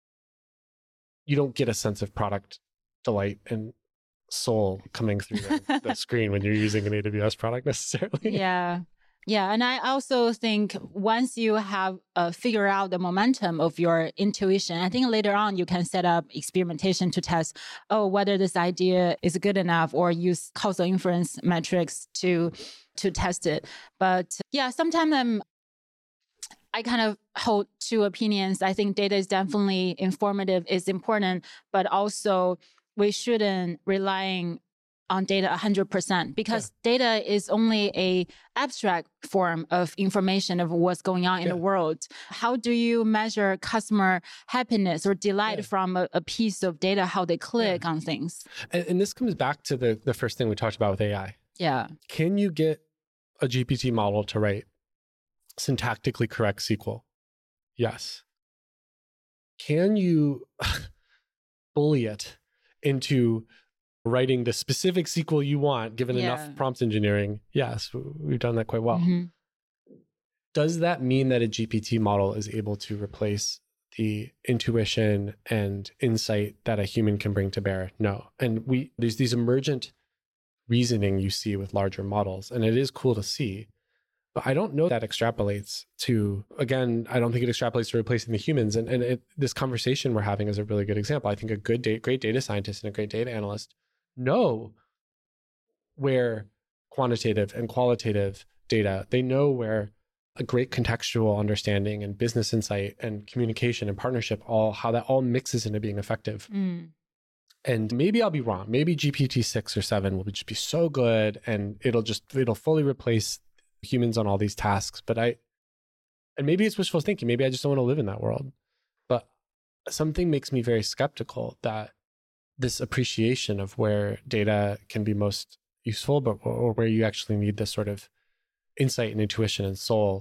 Speaker 2: you don't get a sense of product delight and soul coming through the, the screen when you're using an A W S product necessarily.
Speaker 1: Yeah. Yeah. And I also think once you have uh, figured out the momentum of your intuition, I think later on you can set up experimentation to test, oh, whether this idea is good enough, or use causal inference metrics to to test it. But yeah, sometimes I'm I kind of hold two opinions. I think data is definitely informative, is important, but also we shouldn't relying on data one hundred percent, because yeah. data is only a abstract form of information of what's going on in yeah. the world. How do you measure customer happiness or delight yeah. from a, a piece of data, how they click yeah. on things?
Speaker 2: And, and this comes back to the, the first thing we talked about with A I.
Speaker 1: Yeah.
Speaker 2: Can you get a G P T model to write syntactically correct S Q L? Yes. Can you bully it into writing the specific S Q L you want, given yeah. enough prompt engineering? Yes, we've done that quite well.
Speaker 1: Mm-hmm.
Speaker 2: Does that mean that a G P T model is able to replace the intuition and insight that a human can bring to bear? No. And we there's these emergent reasoning you see with larger models, and it is cool to see. But I don't know that extrapolates to, again, I don't think it extrapolates to replacing the humans. And, and it, this conversation we're having is a really good example. I think a good, da- great data scientist and a great data analyst know where quantitative and qualitative data, they know where a great contextual understanding and business insight and communication and partnership, all how that all mixes into being effective.
Speaker 1: Mm.
Speaker 2: And maybe I'll be wrong. Maybe G P T six or seven will just be so good and it'll just, it'll fully replace humans on all these tasks. But I, and maybe it's wishful thinking. Maybe I just don't want to live in that world. But something makes me very skeptical that this appreciation of where data can be most useful, but or where you actually need this sort of insight and intuition and soul,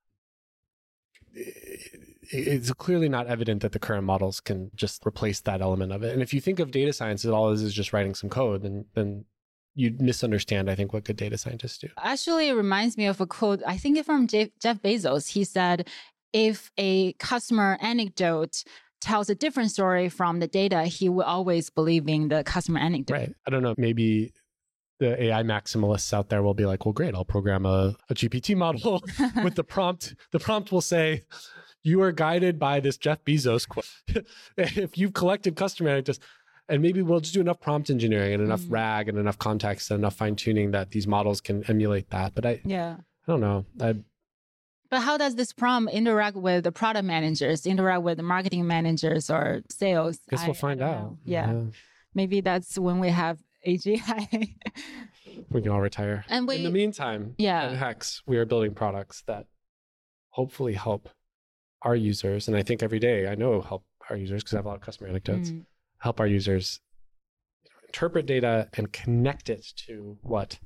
Speaker 2: it's clearly not evident that the current models can just replace that element of it. And if you think of data science as all it is is just writing some code, then then you'd misunderstand, I think, what good data scientists do.
Speaker 1: Actually, it reminds me of a quote, I think it's from Jeff Bezos. He said, if a customer anecdote tells a different story from the data, he will always believe in the customer anecdote.
Speaker 2: Right. I don't know, maybe the A I maximalists out there will be like, well, great, I'll program a, a G P T model with the prompt. The prompt will say, you are guided by this Jeff Bezos quote. If you've collected customer anecdotes, and maybe we'll just do enough prompt engineering and enough mm. RAG and enough context and enough fine tuning that these models can emulate that. But I,
Speaker 1: yeah,
Speaker 2: I don't know. I,
Speaker 1: but how does this prompt interact with the product managers, interact with the marketing managers or sales?
Speaker 2: I guess we'll find out.
Speaker 1: Yeah. yeah, maybe that's when we have A G I.
Speaker 2: We can all retire.
Speaker 1: And we,
Speaker 2: in the meantime,
Speaker 1: yeah.
Speaker 2: at Hex, we are building products that hopefully help our users. And I think every day I know help our users because I have a lot of customer anecdotes. Mm. Help our users interpret data and connect it to what,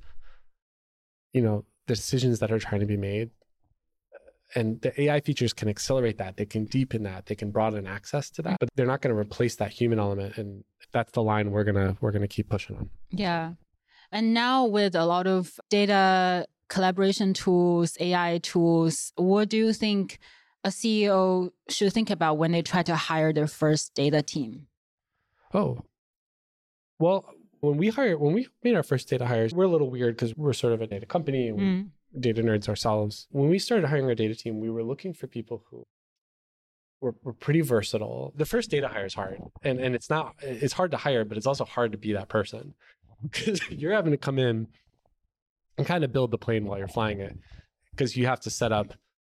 Speaker 2: you know, the decisions that are trying to be made. And the A I features can accelerate that. They can deepen that. They can broaden access to that. But they're not going to replace that human element. And that's the line we're gonna we're gonna keep pushing on.
Speaker 1: Yeah. And now with a lot of data collaboration tools, A I tools, what do you think a C E O should think about when they try to hire their first data team?
Speaker 2: Oh, well, when we hire, when we made our first data hires, we're a little weird because we're sort of a data company and mm. we're data nerds ourselves. When we started hiring our data team, we were looking for people who were, were pretty versatile. The first data hire is hard, and and it's not, it's hard to hire, but it's also hard to be that person because you're having to come in and kind of build the plane while you're flying it because you have to set up.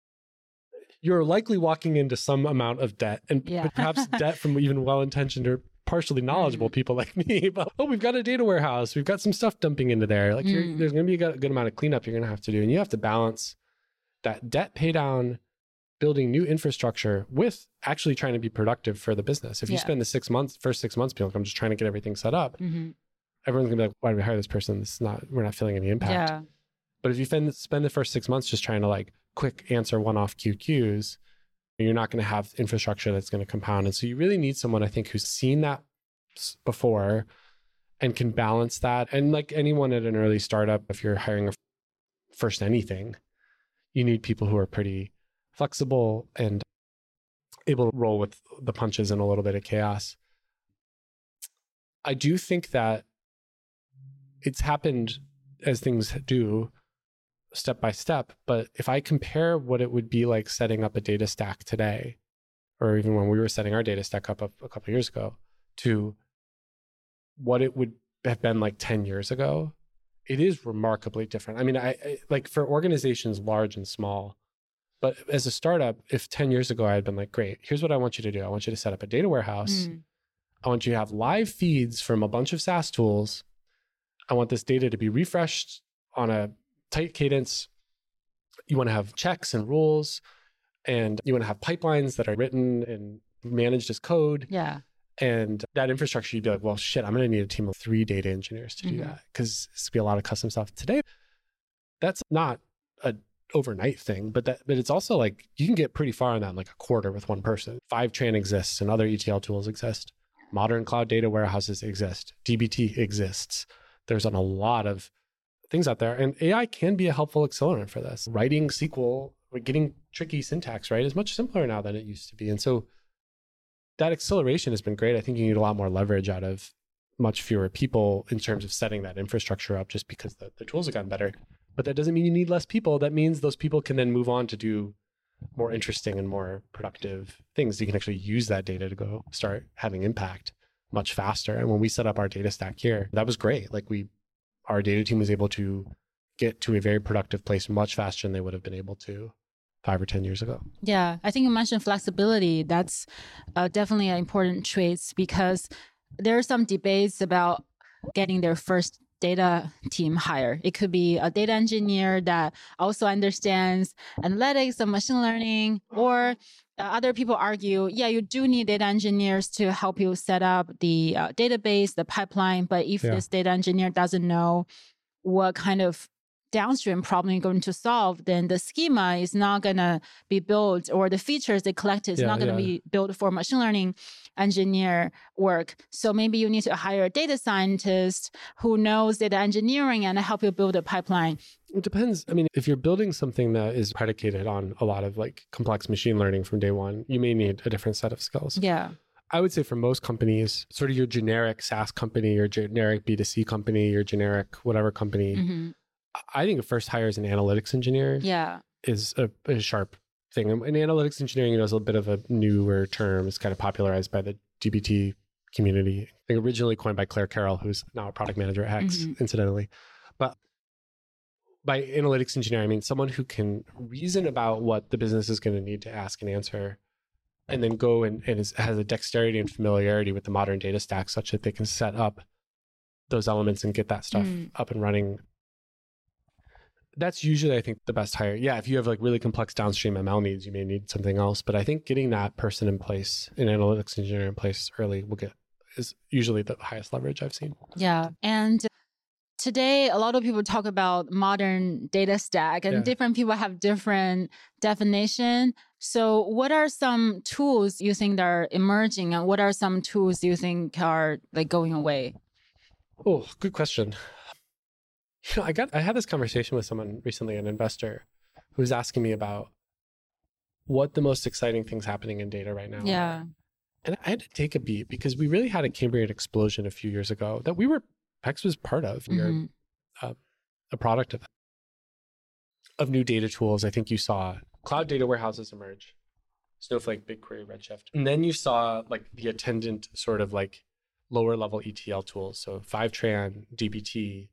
Speaker 2: You're likely walking into some amount of debt, and yeah. perhaps debt from even well-intentioned or partially knowledgeable mm. people like me. But oh, we've got a data warehouse. We've got some stuff dumping into there. Like mm. you're, there's going to be a good amount of cleanup you're going to have to do, and you have to balance that debt pay down, building new infrastructure with actually trying to be productive for the business. If you yeah. spend the six months, first six months, being like, I'm just trying to get everything set up. Mm-hmm. Everyone's gonna be like, why did we hire this person? This is not, we're not feeling any impact.
Speaker 1: Yeah.
Speaker 2: But if you spend spend the first six months just trying to like quick answer one-off Q Qs, you're not going to have infrastructure that's going to compound. And so you really need someone, I think, who's seen that before and can balance that. And like anyone at an early startup, if you're hiring a first anything, you need people who are pretty flexible and able to roll with the punches in a little bit of chaos. I do think that it's happened as things do step by step. But if I compare what it would be like setting up a data stack today, or even when we were setting our data stack up a, a couple of years ago, to what it would have been like ten years ago, it is remarkably different. I mean, I, I like for organizations large and small, but as a startup, if ten years ago I had been like, great, here's what I want you to do. I want you to set up a data warehouse. Mm. I want you to have live feeds from a bunch of SaaS tools. I want this data to be refreshed on a tight cadence. You want to have checks and rules, and you want to have pipelines that are written and managed as code.
Speaker 1: Yeah.
Speaker 2: And that infrastructure, you'd be like, well, shit, I'm going to need a team of three data engineers to mm-hmm. do that because it's going to be a lot of custom stuff. Today, that's not a overnight thing, but that, but it's also like you can get pretty far on that in like a quarter with one person. Fivetran exists and other E T L tools exist. Modern cloud data warehouses exist. D B T exists. There's a lot of things out there, and A I can be a helpful accelerant for this. Writing S Q L, getting tricky syntax right is much simpler now than it used to be. And so that acceleration has been great. I think you need a lot more leverage out of much fewer people in terms of setting that infrastructure up just because the, the tools have gotten better. But that doesn't mean you need less people. That means those people can then move on to do more interesting and more productive things. You can actually use that data to go start having impact much faster. And when we set up our data stack here, that was great. Like we, our data team was able to get to a very productive place much faster than they would have been able to five or ten years ago.
Speaker 1: Yeah, I think you mentioned flexibility. That's uh, definitely an important trait because there are some debates about getting their first data team hire. It could be a data engineer that also understands analytics and machine learning, or uh, other people argue, yeah, you do need data engineers to help you set up the uh, database, the pipeline. But if yeah. this data engineer doesn't know what kind of downstream problem you're going to solve, then the schema is not going to be built, or the features they collect is yeah, not going to yeah. be built for machine learning engineer work. So maybe you need to hire a data scientist who knows data engineering and help you build a pipeline.
Speaker 2: It depends. I mean, if you're building something that is predicated on a lot of like complex machine learning from day one, you may need a different set of skills.
Speaker 1: Yeah.
Speaker 2: I would say for most companies, sort of your generic SaaS company, your generic B two C company, your generic whatever company, mm-hmm. I think a first hire as an analytics engineer
Speaker 1: yeah.
Speaker 2: is a, a sharp thing. And analytics engineering, you know, is a bit of a newer term. It's kind of popularized by the D B T community. I think originally coined by Claire Carroll, who's now a product manager at Hex, mm-hmm. incidentally. But by analytics engineer, I mean someone who can reason about what the business is going to need to ask and answer, and then go and, and is, has a dexterity and familiarity with the modern data stack such that they can set up those elements and get that stuff mm. up and running. That's usually, I think, the best hire. Yeah, if you have like really complex downstream M L needs, you may need something else. But I think getting that person in place, an analytics engineer in place early, will get is usually the highest leverage I've seen.
Speaker 1: Yeah, and today a lot of people talk about modern data stack, and yeah. different people have different definition. So, what are some tools you think that are emerging, and what are some tools you think are like going away?
Speaker 2: Oh, good question. You know, I got I had this conversation with someone recently, an investor, who was asking me about what the most exciting things happening in data right now
Speaker 1: yeah.
Speaker 2: are. And I had to take a beat because we really had a Cambrian explosion a few years ago that we were, Hex was part of. We mm-hmm. were uh, a product of, of new data tools. I think you saw cloud data warehouses emerge, Snowflake, BigQuery, Redshift. And then you saw like the attendant sort of like lower level E T L tools. So Fivetran, D B T,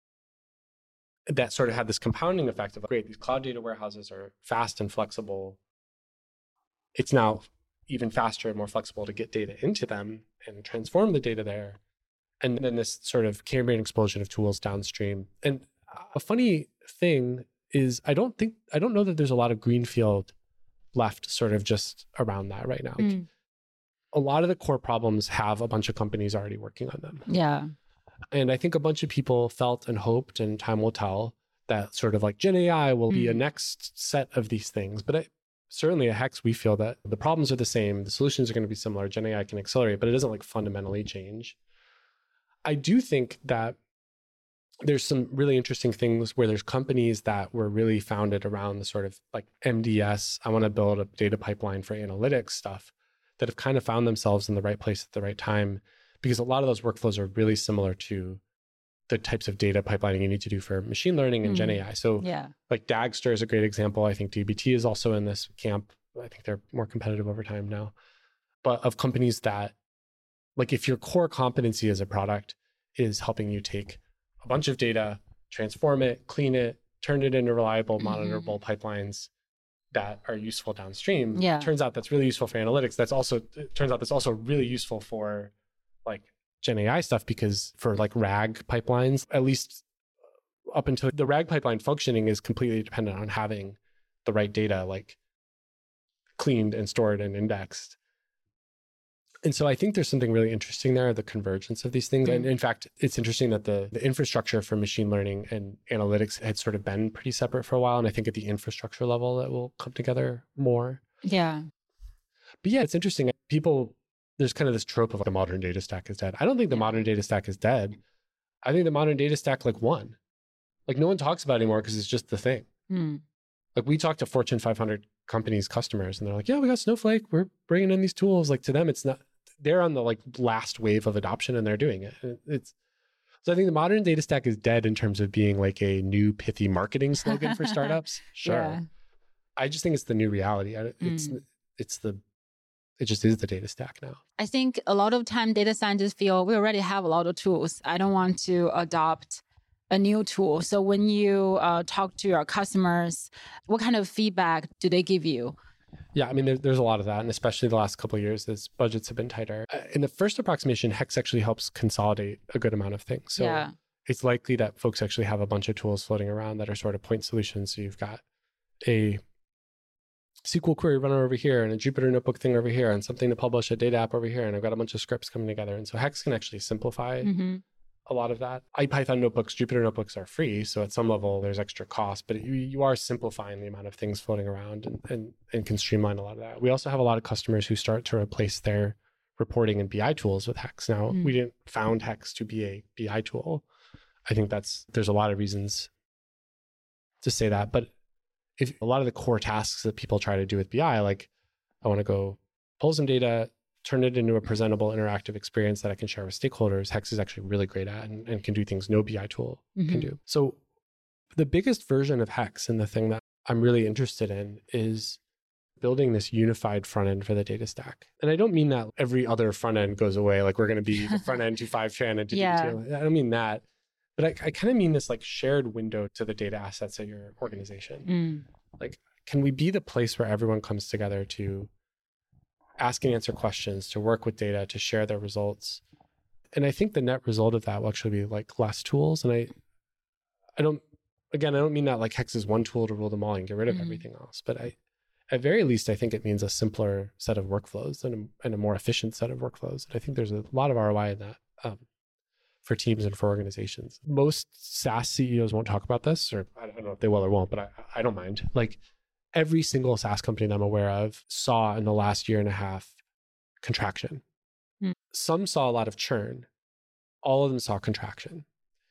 Speaker 2: that sort of had this compounding effect of, great, these cloud data warehouses are fast and flexible. It's now even faster and more flexible to get data into them and transform the data there. And then this sort of Cambrian explosion of tools downstream. And a funny thing is, I don't think, I don't know that there's a lot of greenfield left sort of just around that right now. Mm. A lot of the core problems have a bunch of companies already working on them.
Speaker 1: Yeah.
Speaker 2: And I think a bunch of people felt and hoped, and time will tell, that sort of like Gen A I will mm. be a next set of these things. But I, certainly at Hex, we feel that the problems are the same. The solutions are going to be similar. Gen A I can accelerate, but it doesn't like fundamentally change. I do think that there's some really interesting things where there's companies that were really founded around the sort of like M D S, I want to build a data pipeline for analytics stuff, that have kind of found themselves in the right place at the right time. Because a lot of those workflows are really similar to the types of data pipelining you need to do for machine learning and mm. Gen A I. So
Speaker 1: yeah.
Speaker 2: like Dagster is a great example. I think D B T is also in this camp. I think they're more competitive over time now. But of companies that, like if your core competency as a product is helping you take a bunch of data, transform it, clean it, turn it into reliable, mm-hmm. monitorable pipelines that are useful downstream.
Speaker 1: Yeah.
Speaker 2: Turns out that's really useful for analytics. That's also, it turns out that's also really useful for like Gen A I stuff, because for like RAG pipelines, at least up until the RAG pipeline functioning is completely dependent on having the right data like cleaned and stored and indexed. And so I think there's something really interesting there, the convergence of these things. Mm-hmm. And in fact, it's interesting that the, the infrastructure for machine learning and analytics had sort of been pretty separate for a while. And I think at the infrastructure level, that will come together more.
Speaker 1: Yeah.
Speaker 2: But yeah, it's interesting. People, there's kind of this trope of like the modern data stack is dead. I don't think the yeah. modern data stack is dead. I think the modern data stack like won. Like no one talks about it anymore because it's just the thing.
Speaker 1: Mm.
Speaker 2: Like we talk to Fortune five hundred
Speaker 3: companies customers and they're like, yeah, we got Snowflake. We're bringing in these tools. Like to them, it's not, they're on the like last wave of adoption and they're doing it. It's, so I think the modern data stack is dead in terms of being like a new pithy marketing slogan for startups. Sure. Yeah. I just think it's the new reality. It's, mm. it's the, it just is the data stack now.
Speaker 1: I think a lot of time data scientists feel we already have a lot of tools. I don't want to adopt a new tool. So when you uh, talk to your customers, what kind of feedback do they give you?
Speaker 3: Yeah, I mean, there, there's a lot of that. And especially the last couple of years as budgets have been tighter. Uh, in the first approximation, Hex actually helps consolidate a good amount of things. So yeah. It's likely that folks actually have a bunch of tools floating around that are sort of point solutions. So you've got a S Q L query runner over here and a Jupyter notebook thing over here and something to publish a data app over here. And I've got a bunch of scripts coming together. And so Hex can actually simplify mm-hmm. a lot of that. IPython notebooks, Jupyter notebooks are free. So at some level, there's extra cost, but you, you are simplifying the amount of things floating around and, and, and can streamline a lot of that. We also have a lot of customers who start to replace their reporting and B I tools with Hex. Now, mm. we didn't found Hex to be a B I tool. I think that's, there's a lot of reasons to say that, but if a lot of the core tasks that people try to do with B I, like I want to go pull some data, turn it into a presentable interactive experience that I can share with stakeholders, Hex is actually really great at and, and can do things no B I tool mm-hmm. can do. So the biggest version of Hex and the thing that I'm really interested in is building this unified front end for the data stack. And I don't mean that every other front end goes away, like we're going to be the front end to five chan and to
Speaker 1: yeah.
Speaker 3: D T. I don't mean that. But I, I kind of mean this like shared window to the data assets of your organization. Mm. Like, can we be the place where everyone comes together to ask and answer questions, to work with data, to share their results? And I think the net result of that will actually be like less tools. And I, I don't, again, I don't mean that like Hex is one tool to rule them all and get rid of mm. everything else. But I, at very least, I think it means a simpler set of workflows and a, and a more efficient set of workflows. And I think there's a lot of R O I in that. Um, for teams and for organizations. Most SaaS C E Os won't talk about this, or I don't know if they will or won't, but I, I don't mind. Like every single SaaS company that I'm aware of saw in the last year and a half contraction. Mm. Some saw a lot of churn. All of them saw contraction.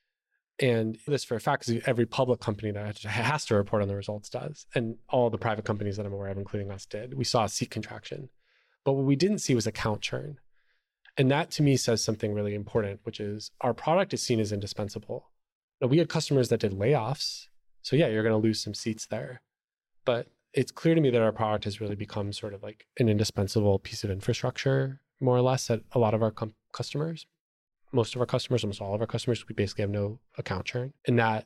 Speaker 3: And this for a fact, because every public company that has to report on the results does. And all the private companies that I'm aware of, including us, did. We saw a seat contraction. But what we didn't see was account churn. And that to me says something really important, which is our product is seen as indispensable. Now, we had customers that did layoffs. So yeah, you're going to lose some seats there. But it's clear to me that our product has really become sort of like an indispensable piece of infrastructure, more or less, at a lot of our com- customers. Most of our customers, almost all of our customers, we basically have no account churn. And that,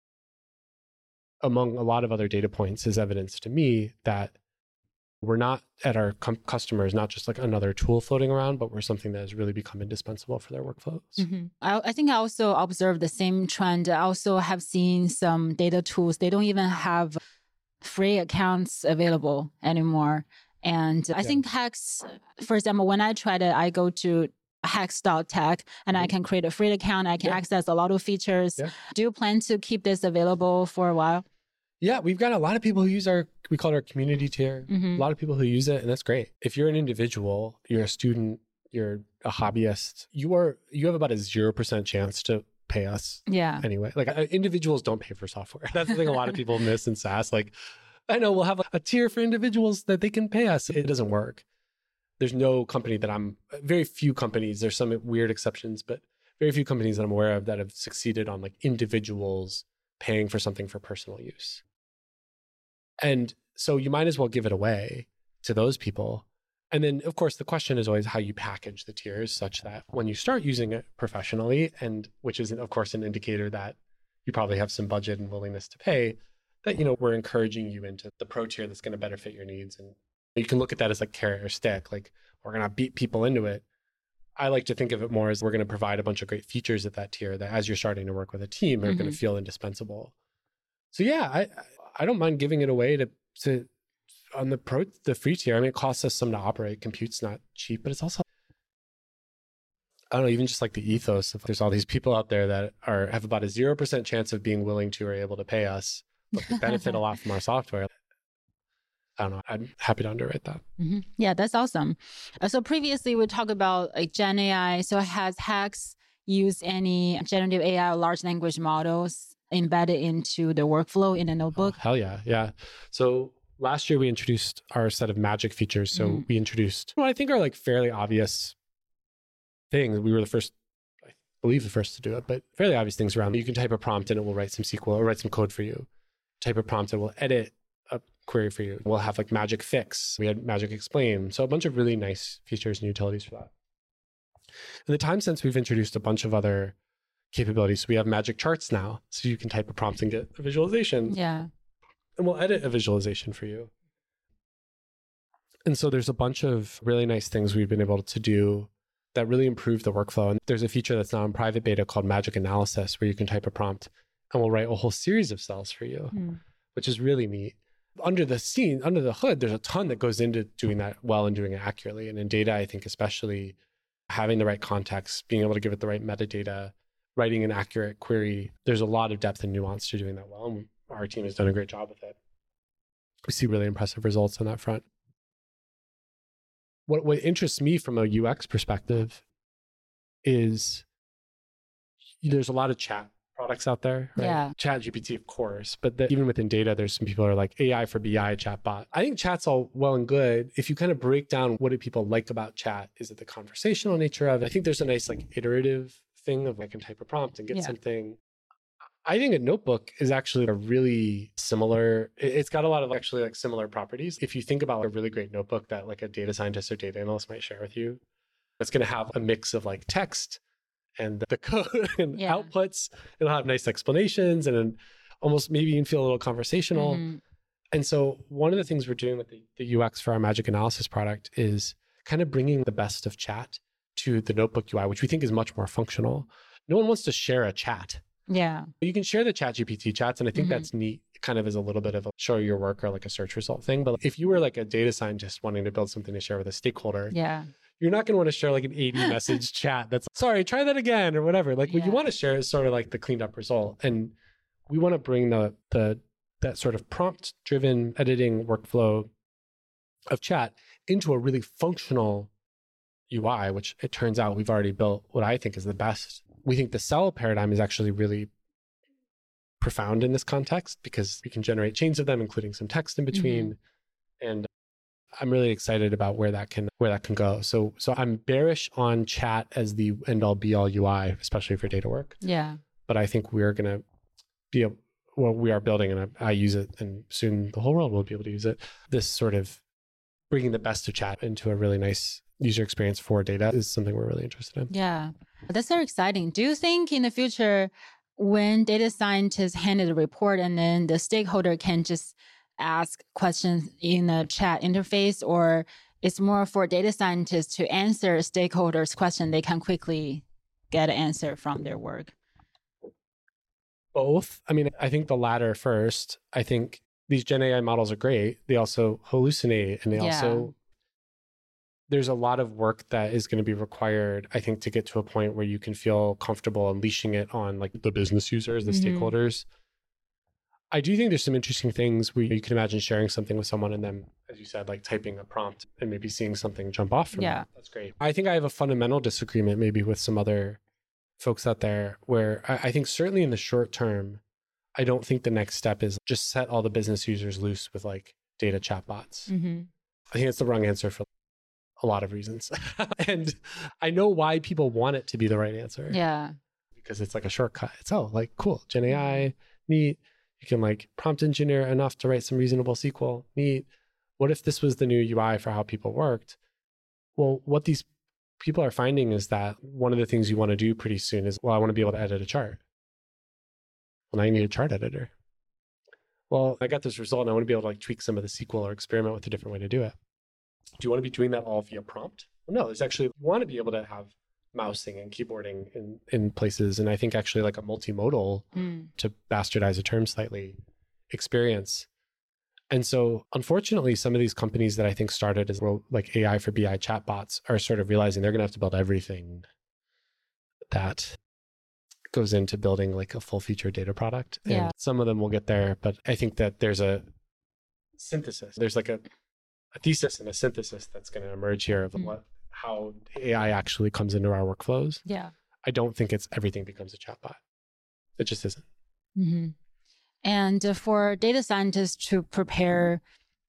Speaker 3: among a lot of other data points, is evidence to me that we're not at our com- customers, not just like another tool floating around, but we're something that has really become indispensable for their workflows.
Speaker 1: Mm-hmm. I, I think I also observed the same trend. I also have seen some data tools, they don't even have free accounts available anymore. And I yeah. think Hex, for example, when I tried it, I go to hex dot tech and mm-hmm. I can create a free account. I can yeah. access a lot of features. Yeah. Do you plan to keep this available for a while?
Speaker 3: Yeah, we've got a lot of people who use our, we call it our community tier. Mm-hmm. A lot of people who use it, and that's great. If you're an individual, you're a student, you're a hobbyist, you are, you have about a zero percent chance to pay us.
Speaker 1: Yeah.
Speaker 3: Anyway, like uh, individuals don't pay for software. That's the thing a lot of people miss in SaaS. Like, I know we'll have a, a tier for individuals that they can pay us. It doesn't work. There's no company that I'm, very few companies, there's some weird exceptions, but very few companies that I'm aware of that have succeeded on like individuals paying for something for personal use. And so you might as well give it away to those people. And then, of course, the question is always how you package the tiers such that when you start using it professionally, and which is, of course, an indicator that you probably have some budget and willingness to pay, that, you know, we're encouraging you into the pro tier that's going to better fit your needs. And you can look at that as like carrot or stick, like we're going to beat people into it. I like to think of it more as we're going to provide a bunch of great features at that tier that as you're starting to work with a team are mm-hmm. going to feel indispensable. So yeah, I I don't mind giving it away to to on the pro the free tier. I mean, it costs us some to operate. Compute's not cheap, but it's also, I don't know, even just like the ethos of there's all these people out there that are have about a zero percent chance of being willing to or able to pay us, but we benefit a lot from our software. I don't know. I'm happy to underwrite that.
Speaker 1: Mm-hmm. Yeah, that's awesome. Uh, so previously we talked about like Gen A I. So has Hex used any generative A I or large language models embedded into the workflow in a notebook?
Speaker 3: Oh, hell yeah. Yeah. So Last year, we introduced our set of magic features. So
Speaker 1: Mm.
Speaker 3: we introduced what I think are like fairly obvious things. We were the first, I believe the first to do it, but fairly obvious things around. You can type a prompt and it will write some S Q L or write some code for you. Type a prompt and it will edit a query for you. We'll have like magic fix. We had magic explain. So a bunch of really nice features and utilities for that. In the time since, we've introduced a bunch of other capabilities. So we have magic charts now. So you can type a prompt and get a visualization.
Speaker 1: Yeah.
Speaker 3: And we'll edit a visualization for you. And so there's a bunch of really nice things we've been able to do that really improve the workflow. And there's a feature that's now in private beta called Magic Analysis, where you can type a prompt and we'll write a whole series of cells for you,
Speaker 1: Mm.
Speaker 3: which is really neat. Under the scene, under the hood, there's a ton that goes into doing that well and doing it accurately. And in data, I think especially having the right context, being able to give it the right metadata, writing an accurate query, there's a lot of depth and nuance to doing that well. And our team has done a great job with it. We see really impressive results on that front. What, what interests me from a U X perspective is there's a lot of chat products out there, right?
Speaker 1: Yeah.
Speaker 3: Chat G P T, of course, but the, even within data, there's some people who are like A I for B I chatbot. I think chat's all well and good. If you kind of break down what do people like about chat, is it the conversational nature of it? I think there's a nice like iterative thing of I can type a prompt and get
Speaker 1: Yeah.
Speaker 3: something. I think a notebook is actually a really similar, it- it's got a lot of actually like similar properties. If you think about a really great notebook that like a data scientist or data analyst might share with you, it's going to have a mix of like text and the code and
Speaker 1: Yeah.
Speaker 3: outputs. It'll have nice explanations and then almost maybe even feel a little conversational.
Speaker 1: Mhm.
Speaker 3: And so one of the things we're doing with the, the U X for our Magic Analysis product is kind of bringing the best of chat to the notebook U I, which we think is much more functional. No one wants to share a chat.
Speaker 1: Yeah.
Speaker 3: You can share the Chat G P T chats, and I think
Speaker 1: Mhm.
Speaker 3: that's neat, kind of as a little bit of a show your work or like a search result thing. But if you were like a data scientist wanting to build something to share with a stakeholder,
Speaker 1: Yeah.
Speaker 3: you're not going to want to share like an eighty message chat that's, sorry, try that again or whatever. Like what you
Speaker 1: Yeah.
Speaker 3: want to share is sort of like the cleaned up result. And we want to bring the, the that sort of prompt driven editing workflow of chat into a really functional U I, which it turns out we've already built what I think is the best. We think the cell paradigm is actually really profound in this context because we can generate chains of them, including some text in between. And I'm really excited about where that can where that can go. So so I'm bearish on chat as the end all be all U I, especially for data work.
Speaker 1: Yeah.
Speaker 3: But I think we're gonna be a, well, we are building, and I, I use it, and soon the whole world will be able to use it. This sort of bringing the best of chat into a really nice user experience for data is something we're really interested in.
Speaker 1: Yeah. That's very exciting. Do you think in the future, when data scientists handed a report and then the stakeholder can just ask questions in the chat interface, or it's more for data scientists to answer stakeholders' question, they can quickly get an answer from their work?
Speaker 3: Both. I mean, I think the latter first. I think these Gen A I models are great. They also hallucinate, and they
Speaker 1: Yeah.
Speaker 3: also, there's a lot of work that is going to be required, I think, to get to a point where you can feel comfortable unleashing it on like the business users, the
Speaker 1: Mhm.
Speaker 3: stakeholders. I do think there's some interesting things where you can imagine sharing something with someone and then, as you said, like typing a prompt and maybe seeing something jump off from
Speaker 1: Yeah.
Speaker 3: that. That's great. I think I have a fundamental disagreement maybe with some other folks out there where I, I think certainly in the short term, I don't think the next step is just set all the business users loose with like data chatbots.
Speaker 1: Mm-hmm.
Speaker 3: I think it's the wrong answer for a lot of reasons. And I know why people want it to be the right answer.
Speaker 1: Yeah.
Speaker 3: Because it's like a shortcut. It's, oh, like, cool. Gen A I, neat. You can like prompt engineer enough to write some reasonable S Q L, neat. What if this was the new U I for how people worked? Well, what these people are finding is that one of the things you want to do pretty soon is, well, I want to be able to edit a chart. Well, now you need a chart editor. Well, I got this result and I want to be able to like tweak some of the S Q L or experiment with a different way to do it. Do you want to be doing that all via prompt? Well, no, there's actually, you want to be able to have mousing and keyboarding in, in places. And I think actually like a multimodal,
Speaker 1: Mm.
Speaker 3: to bastardize a term slightly, experience. And so unfortunately, some of these companies that I think started as well, like A I for B I chatbots are sort of realizing they're going to have to build everything that goes into building like a full feature data product.
Speaker 1: Yeah.
Speaker 3: And some of them will get there, but I think that there's a synthesis. There's like a, a thesis and a synthesis that's going to emerge here of
Speaker 1: Mm.
Speaker 3: what, how A I actually comes into our workflows.
Speaker 1: Yeah.
Speaker 3: I don't think it's everything becomes a chatbot. It just isn't.
Speaker 1: Mm-hmm. And uh, for data scientists to prepare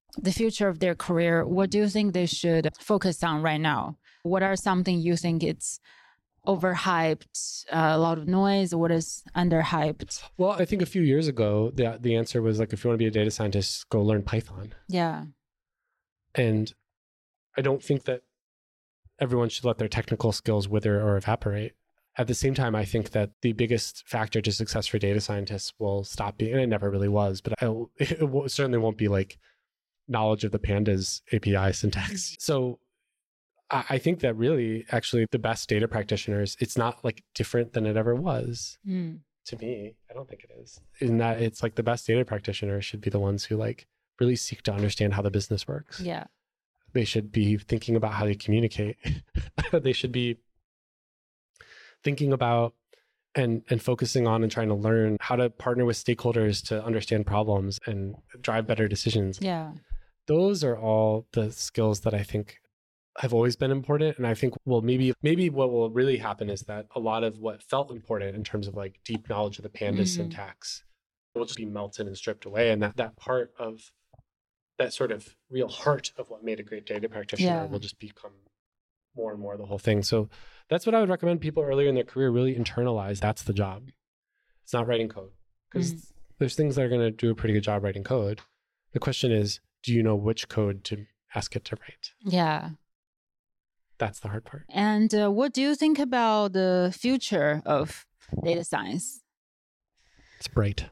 Speaker 1: the future of their career, what do you think they should focus on right now? What are something you think it's overhyped, uh, a lot of noise? What is underhyped?
Speaker 3: Well, I think a few years ago, the, the answer was like, if you want to be a data scientist, go learn Python.
Speaker 1: Yeah.
Speaker 3: And I don't think that everyone should let their technical skills wither or evaporate. At the same time, I think that the biggest factor to success for data scientists will stop being, and it never really was, but I, it will, certainly won't be like knowledge of the pandas A P I syntax. So I, I think that really, actually, the best data practitioners, it's not like different than it ever was. Mm. To me, I don't think it is. In that it's like the best data practitioners should be the ones who like really seek to understand how the business works.
Speaker 1: Yeah.
Speaker 3: They should be thinking about how they communicate. They should be thinking about and and focusing on and trying to learn how to partner with stakeholders to understand problems and drive better decisions.
Speaker 1: Yeah.
Speaker 3: Those are all the skills that I think have always been important. And I think, well, maybe maybe what will really happen is that a lot of what felt important in terms of like deep knowledge of the pandas mm-hmm. syntax will just be melted and stripped away. And that that part of that sort of real heart of what made a great data practitioner yeah. will just become more and more the whole thing. So that's what I would recommend people earlier in their career really internalize. That's the job. It's not writing code, because mm. there's things that are going to do a pretty good job writing code. The question is, do you know which code to ask it to write?
Speaker 1: Yeah.
Speaker 3: That's the hard part.
Speaker 1: And uh, what do you think about the future of data science?
Speaker 3: It's bright.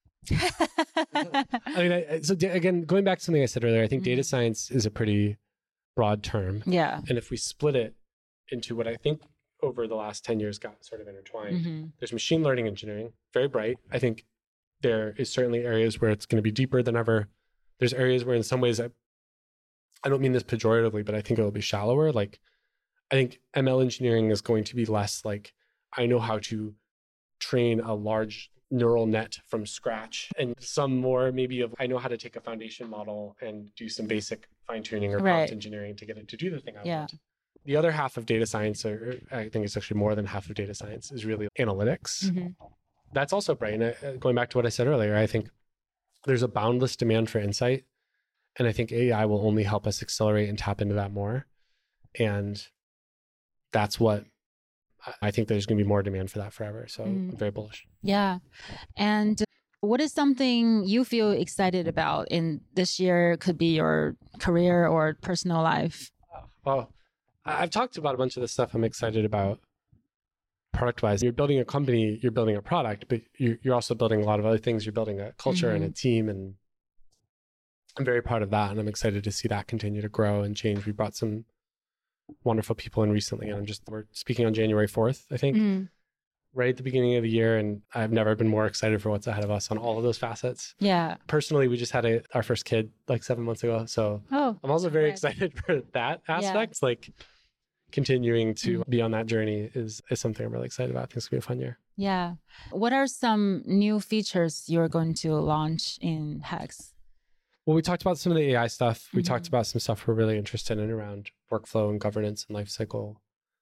Speaker 3: I mean, I, so again, going back to something I said earlier, I think mm-hmm. data science is a pretty broad term.
Speaker 1: Yeah.
Speaker 3: And if we split it into what I think over the last ten years got sort of intertwined, mm-hmm. there's machine learning engineering, very bright. I think there is certainly areas where it's going to be deeper than ever. There's areas where in some ways, I, I don't mean this pejoratively, but I think it will be shallower. Like, I think M L engineering is going to be less like, I know how to train a large neural net from scratch, and some more maybe of, I know how to take a foundation model and do some basic fine tuning or
Speaker 1: right.
Speaker 3: prompt engineering to get it to do the thing I
Speaker 1: yeah.
Speaker 3: want. The other half of data science, or I think it's actually more than half of data science, is really analytics. Mm-hmm. That's also bright. And I, going back to what I said earlier, I think there's a boundless demand for insight. And I think A I will only help us accelerate and tap into that more. And that's what I think there's going to be more demand for that forever. So mm. I'm very bullish.
Speaker 1: Yeah. And what is something you feel excited about in this year? Could be your career or personal life.
Speaker 3: Well, I've talked about a bunch of the stuff I'm excited about product-wise. You're building a company, you're building a product, but you're also building a lot of other things. You're building a culture mm-hmm. and a team, and I'm very proud of that. And I'm excited to see that continue to grow and change. We brought some wonderful people in recently, and I'm just, we're speaking on January fourth, I think, mm. right at the beginning of the year. And I've never been more excited for what's ahead of us on all of those facets.
Speaker 1: Yeah.
Speaker 3: Personally, we just had a, our first kid like seven months ago. So
Speaker 1: oh,
Speaker 3: I'm also very
Speaker 1: right.
Speaker 3: excited for that aspect. Yeah. Like continuing to mm. be on that journey is, is something I'm really excited about. I think it's gonna be a fun year.
Speaker 1: Yeah. What are some new features you're going to launch in Hex?
Speaker 3: Well, we talked about some of the A I stuff. We mm-hmm. talked about some stuff we're really interested in around workflow and governance and lifecycle.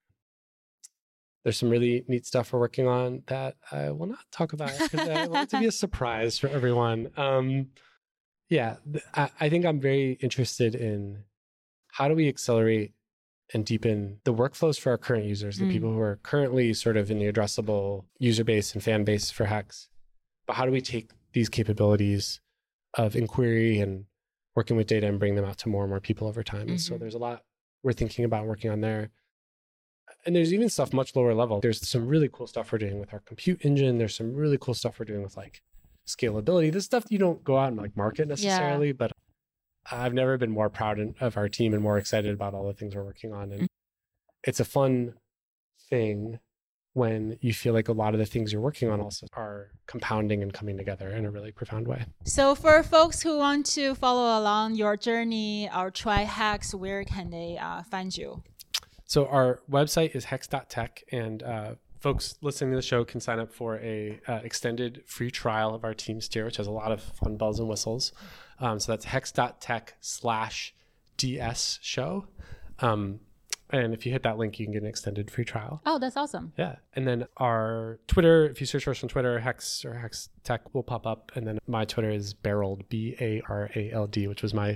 Speaker 3: There's some really neat stuff we're working on that I will not talk about because I want it to be a surprise for everyone. Um, yeah, I, I think I'm very interested in how do we accelerate and deepen the workflows for our current users, the mm. people who are currently sort of in the addressable user base and fan base for Hex. But how do we take these capabilities of inquiry and working with data and bring them out to more and more people over time? Mm-hmm. And so there's a lot we're thinking about working on there. And there's even stuff much lower level. There's some really cool stuff we're doing with our compute engine. There's some really cool stuff we're doing with like scalability. This stuff you don't go out and like market necessarily, yeah. but I've never been more proud of our team and more excited about all the things we're working on. And mm-hmm. it's a fun thing when you feel like a lot of the things you're working on also are compounding and coming together in a really profound way.
Speaker 1: So for folks who want to follow along your journey or try Hex, where can they uh, find you?
Speaker 3: So our website is hex dot tech, and uh, folks listening to the show can sign up for a uh, extended free trial of our Teamsteer, which has a lot of fun bells and whistles. Um, so that's hex dot tech slash ds show. Um, And if you hit that link, you can get an extended free trial.
Speaker 1: Oh, that's awesome.
Speaker 3: Yeah. And then our Twitter, if you search for us on Twitter, Hex or Hex Tech will pop up. And then my Twitter is Barald, B A R A L D, which was my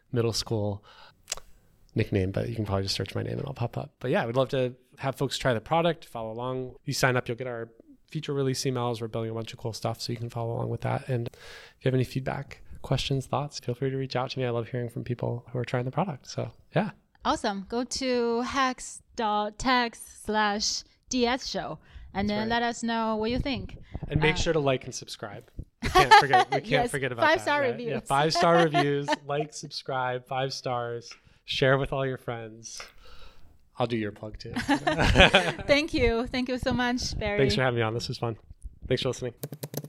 Speaker 3: middle school nickname, but you can probably just search my name and I'll pop up. But yeah, I would love to have folks try the product, follow along. You sign up, you'll get our feature release emails. We're building a bunch of cool stuff so you can follow along with that. And if you have any feedback, questions, thoughts, feel free to reach out to me. I love hearing from people who are trying the product. So yeah.
Speaker 1: Awesome. Go to hex dot tech slash D S show and
Speaker 3: That's
Speaker 1: then
Speaker 3: right.
Speaker 1: let us know what you think.
Speaker 3: And make
Speaker 1: Uh,
Speaker 3: sure to like and subscribe. We can't forget. We can't
Speaker 1: Yes,
Speaker 3: forget about that.
Speaker 1: five-star
Speaker 3: right?
Speaker 1: reviews.
Speaker 3: Yeah, five star reviews. Like, subscribe, five stars. Share with all your friends. I'll do your plug too.
Speaker 1: Thank you. Thank you so much, Barry.
Speaker 3: Thanks for having me on. This was fun. Thanks for listening.